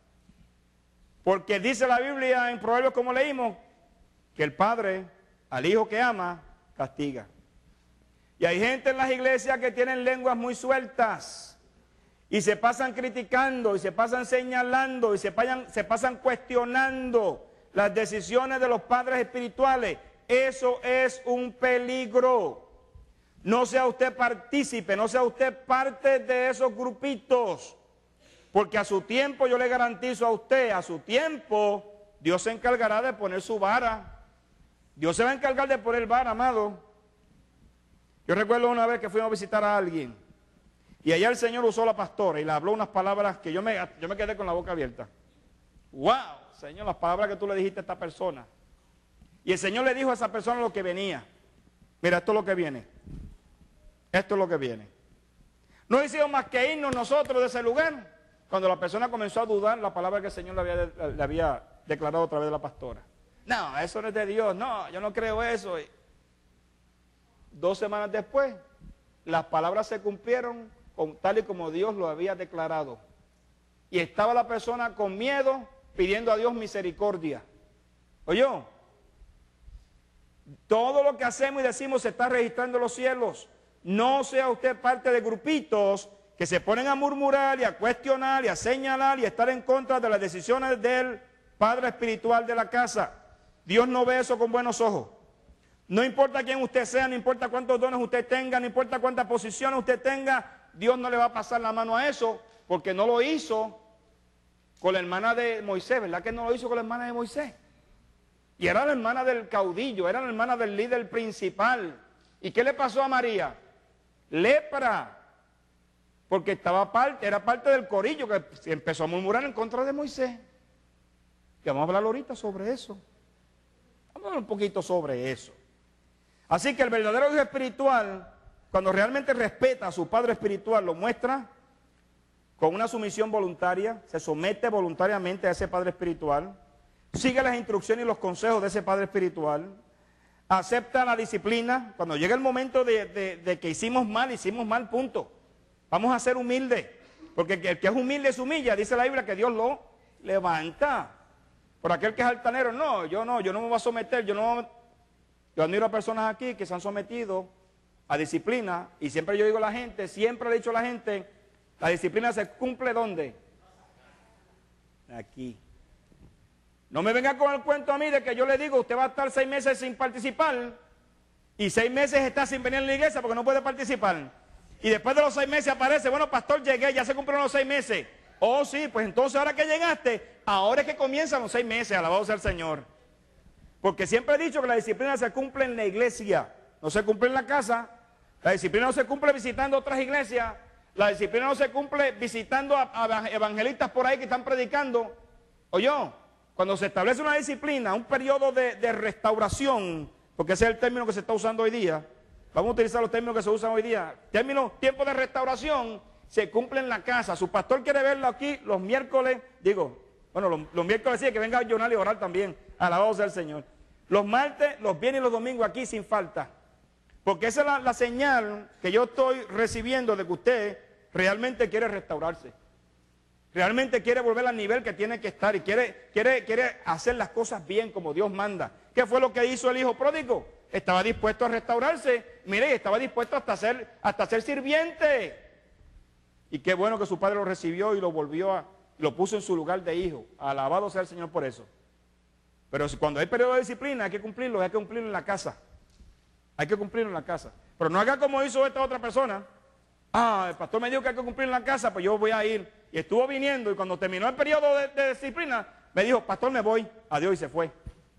Porque dice la Biblia en Proverbios, como leímos, que el padre al hijo que ama castiga. Y hay gente en las iglesias que tienen lenguas muy sueltas y se pasan criticando y se pasan señalando y se pasan, se pasan cuestionando las decisiones de los padres espirituales. Eso es un peligro. No sea usted partícipe, no sea usted parte de esos grupitos, porque a su tiempo, yo le garantizo a usted, a su tiempo Dios se encargará de poner su vara. Dios se va a encargar de poner vara, amado. Yo recuerdo una vez que fuimos a visitar a alguien y allá el Señor usó a la pastora y le habló unas palabras que yo me, yo me quedé con la boca abierta. ¡Wow! Señor, las palabras que tú le dijiste a esta persona. Y el Señor le dijo a esa persona lo que venía. Mira, esto es lo que viene. Esto es lo que viene. No hicimos más que irnos nosotros de ese lugar cuando la persona comenzó a dudar la palabra que el Señor le había, le había declarado a través de la pastora. No, eso no es de Dios. No, yo no creo eso. Dos semanas después, las palabras se cumplieron con, tal y como Dios lo había declarado. Y estaba la persona con miedo, pidiendo a Dios misericordia. ¿Oyó? Todo lo que hacemos y decimos se está registrando en los cielos. No sea usted parte de grupitos que se ponen a murmurar y a cuestionar y a señalar y a estar en contra de las decisiones del padre espiritual de la casa. Dios no ve eso con buenos ojos. No importa quién usted sea, no importa cuántos dones usted tenga, no importa cuántas posiciones usted tenga, Dios no le va a pasar la mano a eso, porque no lo hizo con la hermana de Moisés, ¿verdad que no lo hizo con la hermana de Moisés? Y era la hermana del caudillo, era la hermana del líder principal. ¿Y qué le pasó a María? Lepra, porque estaba parte, era parte del corillo que empezó a murmurar en contra de Moisés. Y vamos a hablar ahorita sobre eso. Vamos a hablar un poquito sobre eso. Así que el verdadero hijo espiritual, cuando realmente respeta a su padre espiritual, lo muestra con una sumisión voluntaria, se somete voluntariamente a ese padre espiritual, sigue las instrucciones y los consejos de ese padre espiritual, acepta la disciplina. Cuando llega el momento de, de, de que hicimos mal, hicimos mal, punto. Vamos a ser humildes, porque el que es humilde se humilla, dice la Biblia que Dios lo levanta. Por aquel que es altanero, no, yo no, yo no me voy a someter, yo no... Yo admiro a personas aquí que se han sometido a disciplina, y siempre yo digo a la gente, siempre le he dicho a la gente, la disciplina se cumple ¿dónde? Aquí. No me venga con el cuento a mí de que yo le digo, usted va a estar seis meses sin participar, y seis meses está sin venir a la iglesia porque no puede participar. Y después de los seis meses aparece, bueno, pastor, llegué, ya se cumplieron los seis meses. Oh, sí, pues entonces ahora que llegaste, ahora es que comienzan los seis meses, alabado sea el Señor. Porque siempre he dicho que la disciplina se cumple en la iglesia, no se cumple en la casa. La disciplina no se cumple visitando otras iglesias. La disciplina no se cumple visitando a, a evangelistas por ahí que están predicando. Oye, cuando se establece una disciplina, un periodo de, de restauración, porque ese es el término que se está usando hoy día. Vamos a utilizar los términos que se usan hoy día. Término, tiempo de restauración, se cumple en la casa. Su pastor quiere verlo aquí los miércoles, digo, bueno, los, los miércoles sí, que venga a ayunar y orar también. Alabado sea el Señor. Los martes, los viernes y los domingos aquí sin falta. Porque esa es la, la señal que yo estoy recibiendo de que usted realmente quiere restaurarse. Realmente quiere volver al nivel que tiene que estar y quiere, quiere, quiere hacer las cosas bien como Dios manda. ¿Qué fue lo que hizo el hijo pródigo? Estaba dispuesto a restaurarse. Mire, estaba dispuesto hasta ser, hasta ser sirviente. Y qué bueno que su padre lo recibió y lo volvió a, lo puso en su lugar de hijo. Alabado sea el Señor por eso. Pero cuando hay periodo de disciplina hay que cumplirlo, hay que cumplirlo en la casa. Hay que cumplirlo en la casa. Pero no haga como hizo esta otra persona. Ah, el pastor me dijo que hay que cumplir en la casa, pues yo voy a ir. Y estuvo viniendo y cuando terminó el periodo de, de disciplina, me dijo, pastor, me voy. Adiós, y se fue.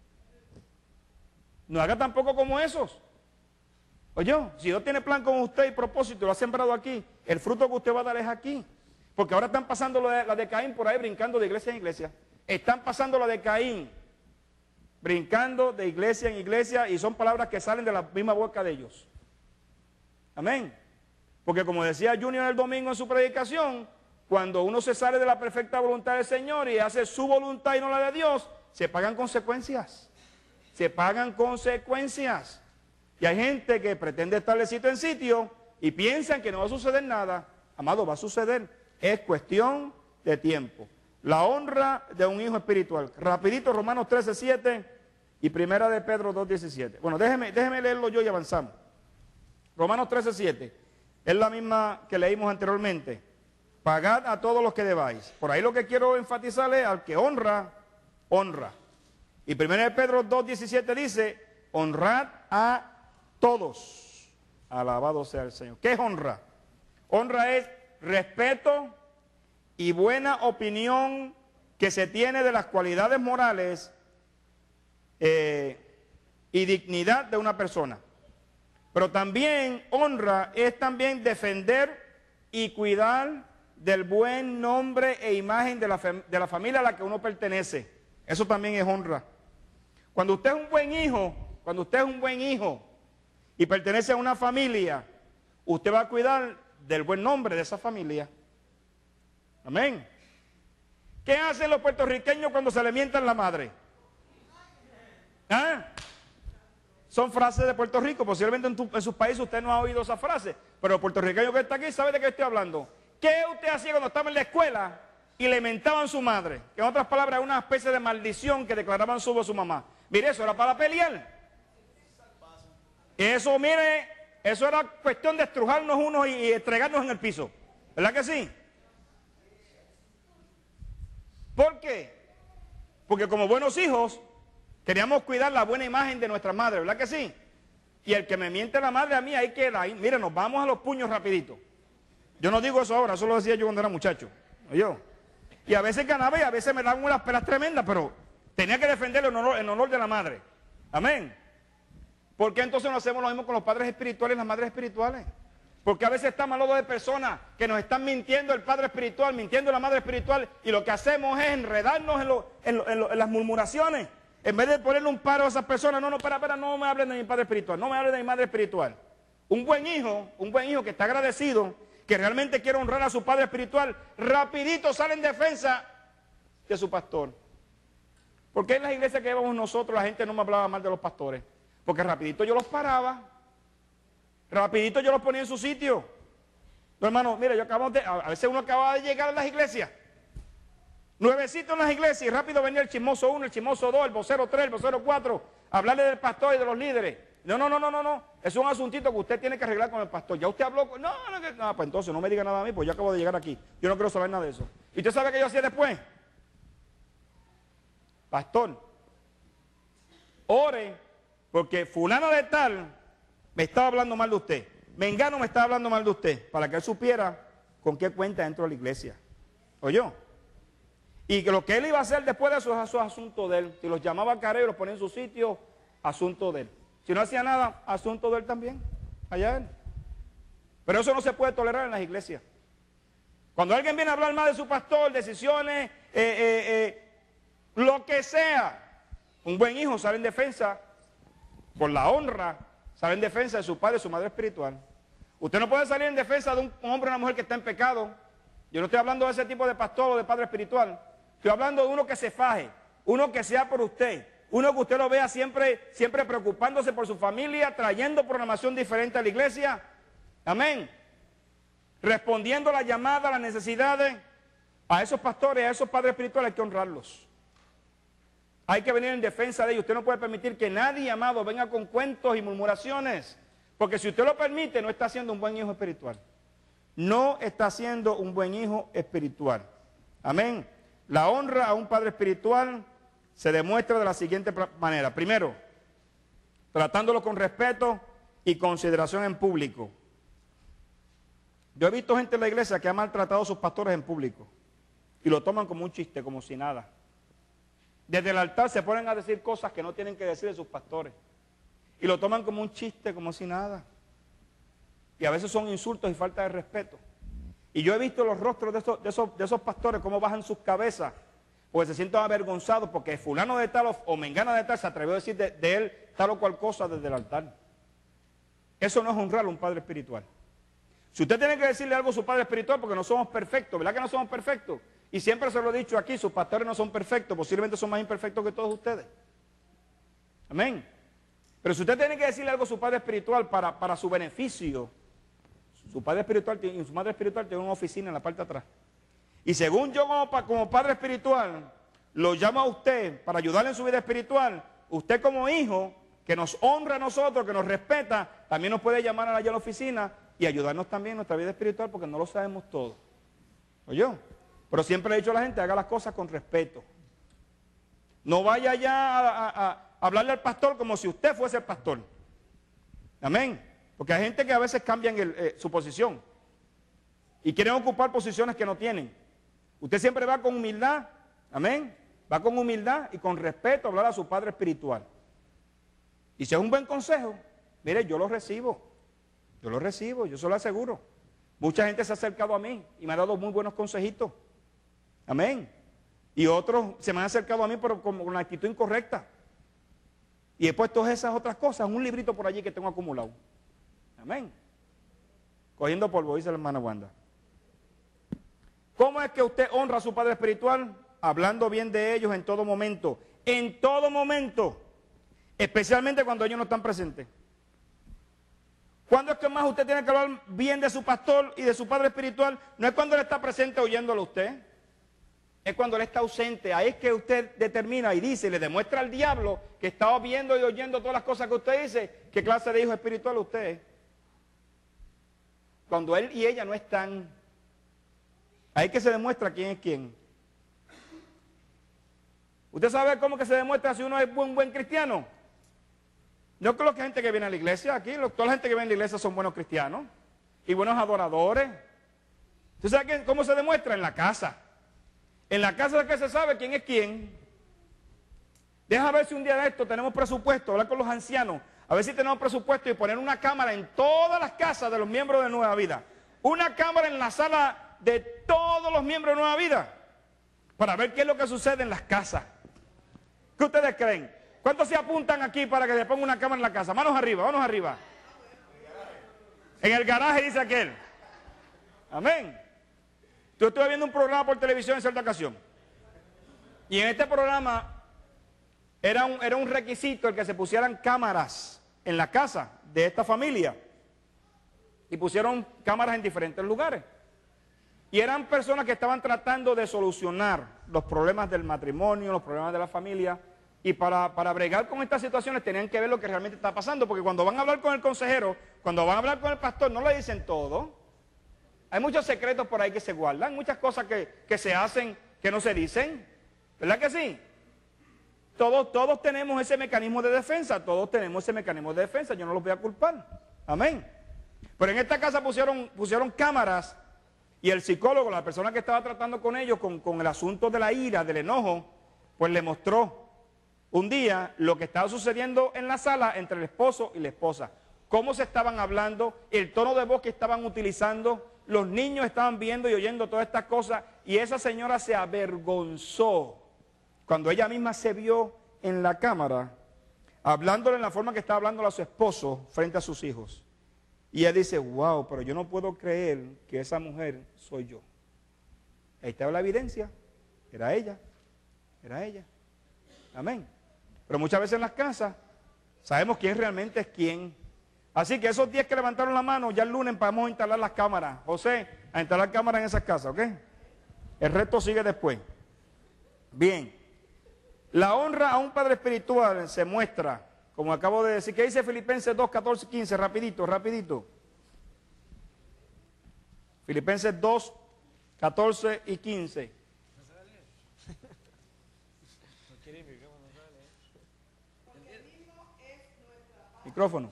No haga tampoco como esos. Oye, si Dios tiene plan con usted y propósito, lo ha sembrado aquí, el fruto que usted va a dar es aquí. Porque ahora están pasando la de, la de Caín por ahí brincando de iglesia en iglesia. Están pasando la de Caín brincando de iglesia en iglesia, y son palabras que salen de la misma boca de ellos. Amén. Porque como decía Junior el domingo en su predicación, cuando uno se sale de la perfecta voluntad del Señor y hace su voluntad y no la de Dios, se pagan consecuencias. Se pagan consecuencias. Y hay gente que pretende estar de sitio en sitio y piensan que no va a suceder nada. Amado, va a suceder. Es cuestión de tiempo. La honra de un hijo espiritual. Rapidito, Romanos trece, siete y Primera de Pedro dos, diecisiete. Bueno, déjeme, déjeme leerlo yo y avanzamos. Romanos trece, siete. Es la misma que leímos anteriormente. Pagad a todos los que debáis. Por ahí lo que quiero enfatizar es al que honra, honra. Y Primera de Pedro dos, diecisiete dice, honrad a todos. Alabado sea el Señor. ¿Qué es honra? Honra es respeto y buena opinión que se tiene de las cualidades morales eh, y dignidad de una persona. Pero también honra es también defender y cuidar del buen nombre e imagen de la, de la familia a la que uno pertenece. Eso también es honra. Cuando usted es un buen hijo, cuando usted es un buen hijo y pertenece a una familia, usted va a cuidar del buen nombre de esa familia. Amén. ¿Qué hacen los puertorriqueños cuando se le mientan la madre? ¿Ah? Son frases de Puerto Rico. Posiblemente en, tu, en sus países usted no ha oído esa frase, pero el puertorriqueño que está aquí sabe de qué estoy hablando. ¿Qué usted hacía cuando estaba en la escuela y le mentaban a su madre? Que en otras palabras, una especie de maldición que declaraban sobre su mamá. Mire, eso era para pelear. Eso, mire, eso era cuestión de estrujarnos unos y, y entregarnos en el piso. ¿Verdad que sí? ¿Por qué? Porque como buenos hijos queríamos cuidar la buena imagen de nuestra madre, ¿verdad que sí? Y el que me miente la madre a mí, ahí queda. Ahí, mire, nos vamos a los puños rapidito. Yo no digo eso ahora, eso lo decía yo cuando era muchacho. ¿Oyó? Y a veces ganaba y a veces me daban unas pelas tremendas, pero tenía que defenderlo en honor, en honor de la madre. Amén. ¿Por qué entonces no hacemos lo mismo con los padres espirituales y las madres espirituales? Porque a veces estamos al lado de personas que nos están mintiendo el padre espiritual, mintiendo la madre espiritual, y lo que hacemos es enredarnos en, lo, en, lo, en, lo, en las murmuraciones. En vez de ponerle un paro a esas personas, no, no, para, para, no me hablen de mi padre espiritual, no me hablen de mi madre espiritual. Un buen hijo, un buen hijo que está agradecido, que realmente quiere honrar a su padre espiritual, rapidito sale en defensa de su pastor. ¿Por qué en las iglesias que llevamos nosotros la gente no me hablaba mal de los pastores? Porque rapidito yo los paraba. Rapidito yo los ponía en su sitio. No, hermano, mira, yo acabo de, a veces uno acaba de llegar a las iglesias, nuevecito en las iglesias, y rápido venía el chismoso uno, el chismoso dos, el vocero tres, el vocero cuatro, a hablarle del pastor y de los líderes. No, no, no, no, no, no, es un asuntito que usted tiene que arreglar con el pastor. Ya usted habló con, no, no, no, no, pues entonces no me diga nada a mí, pues yo acabo de llegar aquí, yo no quiero saber nada de eso. ¿Y usted sabe qué yo hacía después? Pastor, ore, porque fulano de tal me estaba hablando mal de usted, mengano me estaba hablando mal de usted, para que él supiera con qué cuenta dentro de la iglesia. ¿Oyó? Y que lo que él iba a hacer después de eso es asunto de él. Si los llamaba a careo y los ponía en su sitio, asunto de él. Si no hacía nada, asunto de él también, allá él. Pero eso no se puede tolerar en las iglesias. Cuando alguien viene a hablar mal de su pastor, decisiones, eh, eh, eh, lo que sea, un buen hijo sale en defensa, por la honra, sale en defensa de su padre y su madre espiritual. Usted no puede salir en defensa de un hombre o una mujer que está en pecado. Yo no estoy hablando de ese tipo de pastor o de padre espiritual. Estoy hablando de uno que se faje, uno que sea por usted, uno que usted lo vea siempre, siempre preocupándose por su familia, trayendo programación diferente a la iglesia. Amén. Respondiendo a la llamada, a las necesidades. A esos pastores, a esos padres espirituales hay que honrarlos. Hay que venir en defensa de ellos. Usted no puede permitir que nadie, amado, venga con cuentos y murmuraciones. Porque si usted lo permite, no está siendo un buen hijo espiritual. No está siendo un buen hijo espiritual. Amén. La honra a un padre espiritual se demuestra de la siguiente manera. Primero, tratándolo con respeto y consideración en público. Yo he visto gente en la iglesia que ha maltratado a sus pastores en público y lo toman como un chiste, como si nada. Desde el altar se ponen a decir cosas que no tienen que decir de sus pastores y lo toman como un chiste, como si nada. Y a veces son insultos y falta de respeto. Y yo he visto los rostros de esos, de esos, de esos pastores, cómo bajan sus cabezas, porque se sienten avergonzados porque fulano de tal o, o mengana de tal se atrevió a decir de, de él tal o cual cosa desde el altar. Eso no es honrar a un padre espiritual. Si usted tiene que decirle algo a su padre espiritual, porque no somos perfectos, ¿verdad que no somos perfectos? Y siempre se lo he dicho aquí, sus pastores no son perfectos, posiblemente son más imperfectos que todos ustedes. Amén. Pero si usted tiene que decirle algo a su padre espiritual para, para su beneficio, su padre espiritual y su madre espiritual tienen una oficina en la parte de atrás. Y según yo como, como padre espiritual, lo llamo a usted para ayudarle en su vida espiritual, usted como hijo, que nos honra a nosotros, que nos respeta, también nos puede llamar allá a la oficina y ayudarnos también en nuestra vida espiritual porque no lo sabemos todo. ¿Oyó? Pero siempre le he dicho a la gente, haga las cosas con respeto. No vaya ya a, a, a hablarle al pastor como si usted fuese el pastor. Amén. Porque hay gente que a veces cambian el, eh, su posición y quieren ocupar posiciones que no tienen. Usted siempre va con humildad, amén, va con humildad y con respeto a hablar a su padre espiritual. Y si es un buen consejo, mire, yo lo recibo, yo lo recibo, yo se lo aseguro. Mucha gente se ha acercado a mí y me ha dado muy buenos consejitos, amén. Y otros se me han acercado a mí pero con una actitud incorrecta. Y he puesto esas otras cosas en un librito por allí que tengo acumulado. Amén. Cogiendo polvo, dice la hermana Wanda. ¿Cómo es que usted honra a su padre espiritual? Hablando bien de ellos en todo momento. En todo momento. Especialmente cuando ellos no están presentes. ¿Cuándo es que más usted tiene que hablar bien de su pastor y de su padre espiritual? No es cuando él está presente oyéndolo a usted. Es cuando él está ausente. Ahí es que usted determina y dice, y le demuestra al diablo que está viendo y oyendo todas las cosas que usted dice, qué clase de hijo espiritual usted es. Cuando él y ella no están. Ahí que se demuestra quién es quién. ¿Usted sabe cómo que se demuestra si uno es un buen cristiano? No creo que la gente que viene a la iglesia aquí, toda la gente que viene a la iglesia son buenos cristianos y buenos adoradores. ¿Usted sabe cómo se demuestra? En la casa. En la casa es que se sabe quién es quién. Deja ver si un día de esto tenemos presupuesto, hablar con los ancianos, a ver si tenemos presupuesto y poner una cámara en todas las casas de los miembros de Nueva Vida. Una cámara en la sala de todos los miembros de Nueva Vida, para ver qué es lo que sucede en las casas. ¿Qué ustedes creen? ¿Cuántos se apuntan aquí para que le ponga una cámara en la casa? Manos arriba, manos arriba. En el garaje dice aquel. Amén. Yo estuve viendo un programa por televisión en cierta ocasión. Y en este programa era un, era un requisito el que se pusieran cámaras en la casa de esta familia. Y pusieron cámaras en diferentes lugares. Y eran personas que estaban tratando de solucionar los problemas del matrimonio, los problemas de la familia. Y para, para bregar con estas situaciones tenían que ver lo que realmente está pasando. Porque cuando van a hablar con el consejero, cuando van a hablar con el pastor, no le dicen todo. Hay muchos secretos por ahí que se guardan, muchas cosas que, que se hacen que no se dicen. ¿Verdad que sí? Todos, todos tenemos ese mecanismo de defensa, todos tenemos ese mecanismo de defensa, yo no los voy a culpar. Amén. Pero en esta casa pusieron, pusieron cámaras y el psicólogo, la persona que estaba tratando con ellos, con, con el asunto de la ira, del enojo, pues le mostró un día lo que estaba sucediendo en la sala entre el esposo y la esposa. Cómo se estaban hablando, el tono de voz que estaban utilizando, los niños estaban viendo y oyendo todas estas cosas y esa señora se avergonzó cuando ella misma se vio en la cámara hablándole en la forma que estaba hablando a su esposo frente a sus hijos. Y ella dice, wow, pero yo no puedo creer que esa mujer soy yo. Ahí estaba la evidencia, era ella, era ella. Amén. Pero muchas veces en las casas sabemos quién realmente es quién. Así que esos diez que levantaron la mano, ya el lunes vamos a instalar las cámaras. José, a instalar cámaras en esas casas, ¿ok? El resto sigue después. Bien. La honra a un padre espiritual se muestra, como acabo de decir, que dice Filipenses dos, catorce y quince, rapidito, rapidito. Filipenses dos, catorce y quince. Micrófono.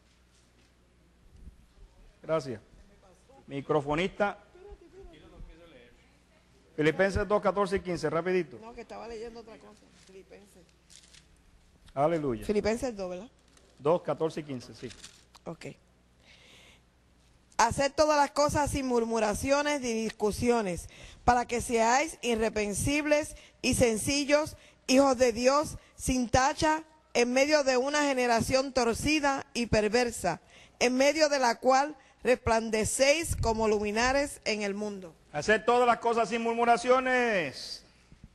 Gracias. Microfonista. Filipenses dos, catorce y quince, rapidito. No, que estaba leyendo otra cosa. Filipenses. Aleluya. Filipenses dos, ¿verdad? dos, catorce y quince, sí. Ok. Haced todas las cosas sin murmuraciones ni discusiones, para que seáis irreprensibles y sencillos, hijos de Dios, sin tacha, en medio de una generación torcida y perversa, en medio de la cual resplandecéis como luminares en el mundo. Haced todas las cosas sin murmuraciones.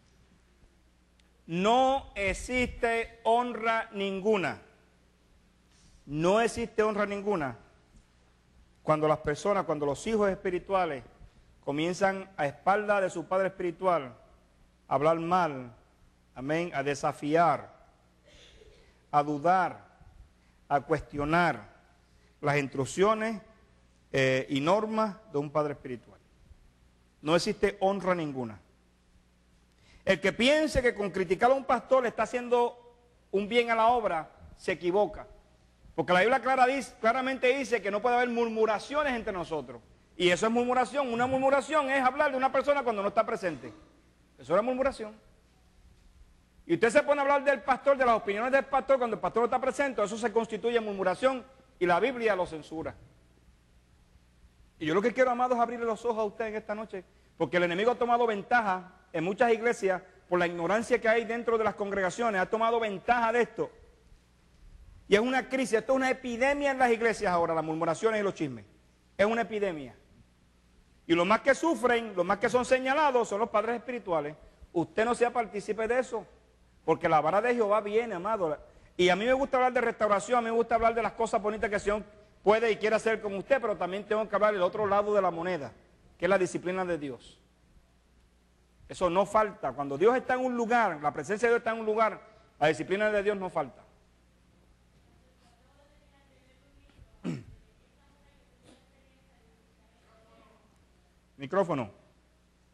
No existe honra ninguna. No existe honra ninguna cuando las personas, cuando los hijos espirituales comienzan a espalda de su padre espiritual a hablar mal, amén, a desafiar, a dudar, a cuestionar las instrucciones eh, y normas de un padre espiritual. No existe honra ninguna. El que piense que con criticar a un pastor le está haciendo un bien a la obra, se equivoca. Porque la Biblia clara dice, claramente dice que no puede haber murmuraciones entre nosotros. Y eso es murmuración. Una murmuración es hablar de una persona cuando no está presente. Eso es una murmuración. Y usted se pone a hablar del pastor, de las opiniones del pastor cuando el pastor no está presente, eso se constituye murmuración y la Biblia lo censura. Y yo lo que quiero, amados, es abrirle los ojos a ustedes en esta noche, porque el enemigo ha tomado ventaja en muchas iglesias por la ignorancia que hay dentro de las congregaciones, ha tomado ventaja de esto. Y es una crisis, esto es una epidemia en las iglesias ahora, las murmuraciones y los chismes. Es una epidemia. Y los más que sufren, los más que son señalados son los padres espirituales. Usted no sea partícipe de eso, porque la vara de Jehová viene, amado. Y a mí me gusta hablar de restauración, a mí me gusta hablar de las cosas bonitas que el Señor puede y quiere hacer con usted, pero también tengo que hablar del otro lado de la moneda, que es la disciplina de Dios. Eso no falta. Cuando Dios está en un lugar, la presencia de Dios está en un lugar, la disciplina de Dios no falta. Micrófono.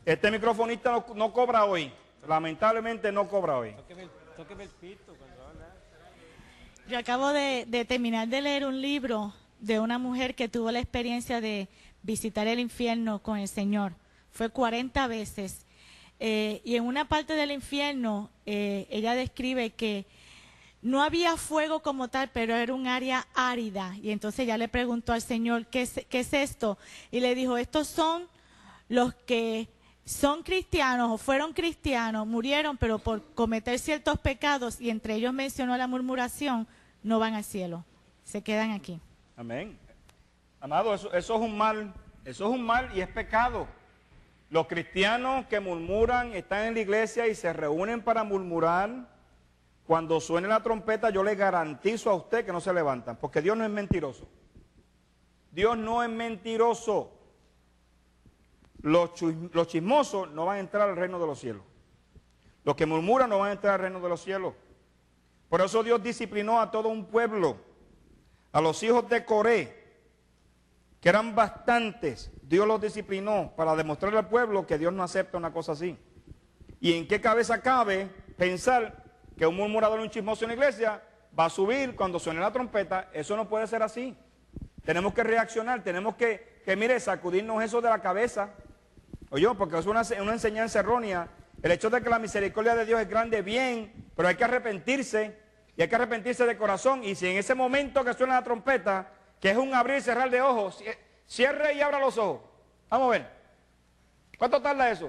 Este microfonista no, no cobra hoy. Lamentablemente no cobra hoy. Tóqueme el, tóqueme el pito cuando habla. Yo acabo de, de terminar de leer un libro de una mujer que tuvo la experiencia de visitar el infierno con el Señor. Fue cuarenta veces. Eh, y en una parte del infierno, eh, ella describe que no había fuego como tal, pero era un área árida. Y entonces ella le preguntó al Señor, ¿qué es, qué es esto? Y le dijo, estos son los que son cristianos o fueron cristianos, murieron, pero por cometer ciertos pecados, y entre ellos mencionó la murmuración, no van al cielo, se quedan aquí. Amén. Amado, eso, eso es un mal, eso es un mal y es pecado. Los cristianos que murmuran están en la iglesia y se reúnen para murmurar. Cuando suene la trompeta, yo le garantizo a usted que no se levantan, porque Dios no es mentiroso. Dios no es mentiroso. Los, los chismosos no van a entrar al reino de los cielos. Los que murmuran no van a entrar al reino de los cielos. Por eso Dios disciplinó a todo un pueblo, a los hijos de Coré, que eran bastantes. Dios los disciplinó para demostrarle al pueblo que Dios no acepta una cosa así. ¿Y en qué cabeza cabe pensar que un murmurador, un chismoso en la iglesia va a subir cuando suene la trompeta? Eso no puede ser así. Tenemos que reaccionar, tenemos que, que mire, sacudirnos eso de la cabeza. Oye, porque es una, una enseñanza errónea. El hecho de que la misericordia de Dios es grande, bien, pero hay que arrepentirse, y hay que arrepentirse de corazón. Y si en ese momento que suena la trompeta, que es un abrir y cerrar de ojos, cierre y abra los ojos. Vamos a ver. ¿Cuánto tarda eso?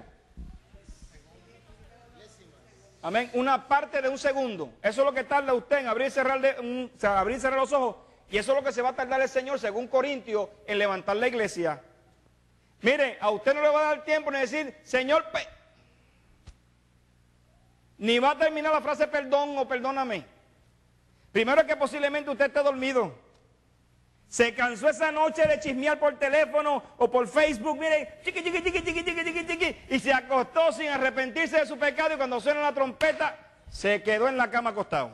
Amén. Una parte de un segundo. Eso es lo que tarda usted en abrir y cerrar, de, un, o sea, abrir y cerrar los ojos. Y eso es lo que se va a tardar el Señor, según Corintios, en levantar la iglesia. Mire, a usted no le va a dar tiempo ni decir, Señor, pe... ni va a terminar la frase perdón o perdóname. Primero que posiblemente usted esté dormido. Se cansó esa noche de chismear por teléfono o por Facebook, mire, chiqui, chiqui, chiqui, chiqui, chiqui, chiqui, chiqui, y se acostó sin arrepentirse de su pecado, y cuando suena la trompeta, se quedó en la cama acostado.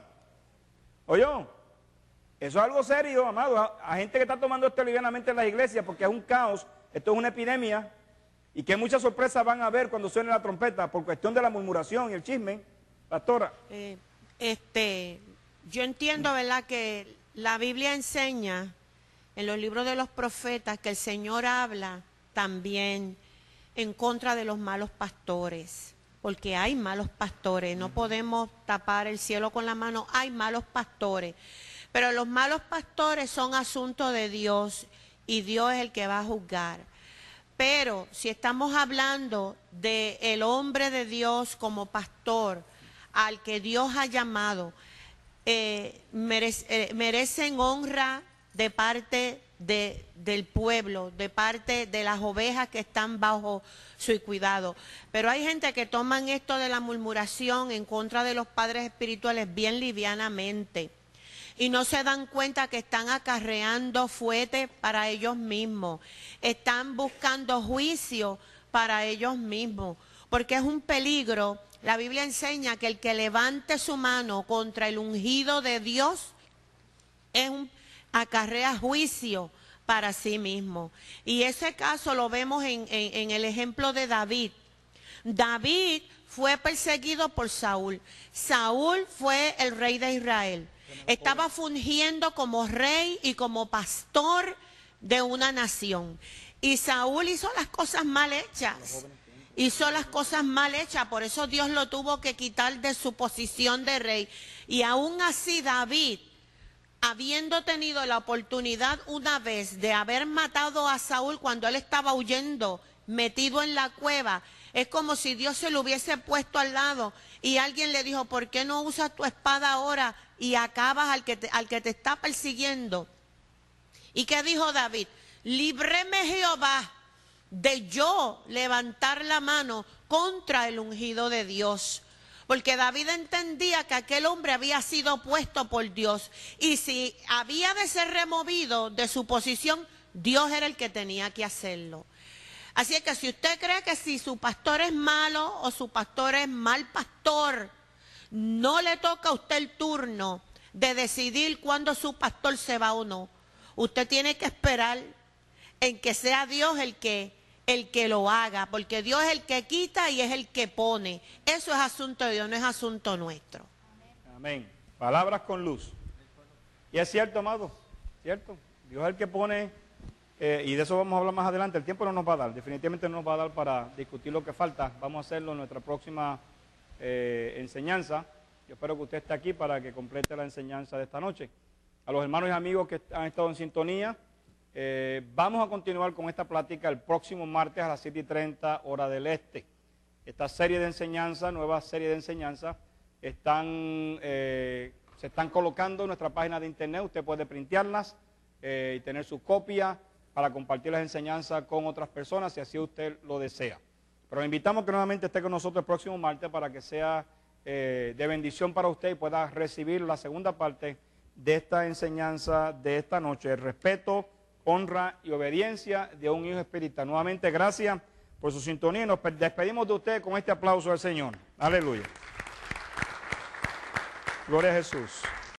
¿Oyó? Eso es algo serio, amado. A, a gente que está tomando esto livianamente en las iglesias, porque es un caos, esto es una epidemia, y que muchas sorpresas van a haber cuando suene la trompeta, por cuestión de la murmuración y el chisme. Pastora. Eh, este, yo entiendo, ¿verdad?, que la Biblia enseña en los libros de los profetas que el Señor habla también en contra de los malos pastores, porque hay malos pastores, no podemos tapar el cielo con la mano, hay malos pastores, pero los malos pastores son asunto de Dios y Dios es el que va a juzgar. Pero si estamos hablando del hombre de Dios como pastor, al que Dios ha llamado, eh, merece, eh, merecen honra de parte de, del pueblo, de parte de las ovejas que están bajo su cuidado. Pero hay gente que toman esto de la murmuración en contra de los padres espirituales bien livianamente y no se dan cuenta que están acarreando fuete para ellos mismos, están buscando juicio para ellos mismos, porque es un peligro. La Biblia enseña que el que levante su mano contra el ungido de Dios es un acarrea juicio para sí mismo. Y ese caso lo vemos en, en, en el ejemplo de David. David fue perseguido por Saúl. Saúl fue el rey de Israel. Estaba fungiendo como rey y como pastor de una nación. Y Saúl hizo las cosas mal hechas. Hizo las cosas mal hechas, por eso Dios lo tuvo que quitar de su posición de rey. Y aún así David, habiendo tenido la oportunidad una vez de haber matado a Saúl cuando él estaba huyendo, metido en la cueva, es como si Dios se lo hubiese puesto al lado y alguien le dijo, ¿por qué no usas tu espada ahora y acabas al que te, al que te está persiguiendo? ¿Y qué dijo David? Líbreme Jehová de yo levantar la mano contra el ungido de Dios. Porque David entendía que aquel hombre había sido puesto por Dios. Y si había de ser removido de su posición, Dios era el que tenía que hacerlo. Así es que si usted cree que si su pastor es malo o su pastor es mal pastor, no le toca a usted el turno de decidir cuándo su pastor se va o no. Usted tiene que esperar en que sea Dios el que el que lo haga, porque Dios es el que quita y es el que pone. Eso es asunto de Dios, no es asunto nuestro. Amén. Palabras con luz. Y es cierto, amado, cierto. Dios es el que pone, eh, y de eso vamos a hablar más adelante. El tiempo no nos va a dar, definitivamente no nos va a dar para discutir lo que falta. Vamos a hacerlo en nuestra próxima eh, enseñanza. Yo espero que usted esté aquí para que complete la enseñanza de esta noche. A los hermanos y amigos que han estado en sintonía, eh, vamos a continuar con esta plática el próximo martes a las siete y treinta hora del este. Esta serie de enseñanza, nueva serie de enseñanza, están, eh, se están colocando en nuestra página de internet. Usted puede printearlas eh, y tener su copia para compartir las enseñanzas con otras personas si así usted lo desea. Pero le invitamos que nuevamente esté con nosotros el próximo martes para que sea eh, de bendición para usted y pueda recibir la segunda parte de esta enseñanza de esta noche, el respeto, honra y obediencia de un hijo espiritual. Nuevamente, gracias por su sintonía y nos despedimos de usted con este aplauso al Señor. Aleluya. Gloria a Jesús.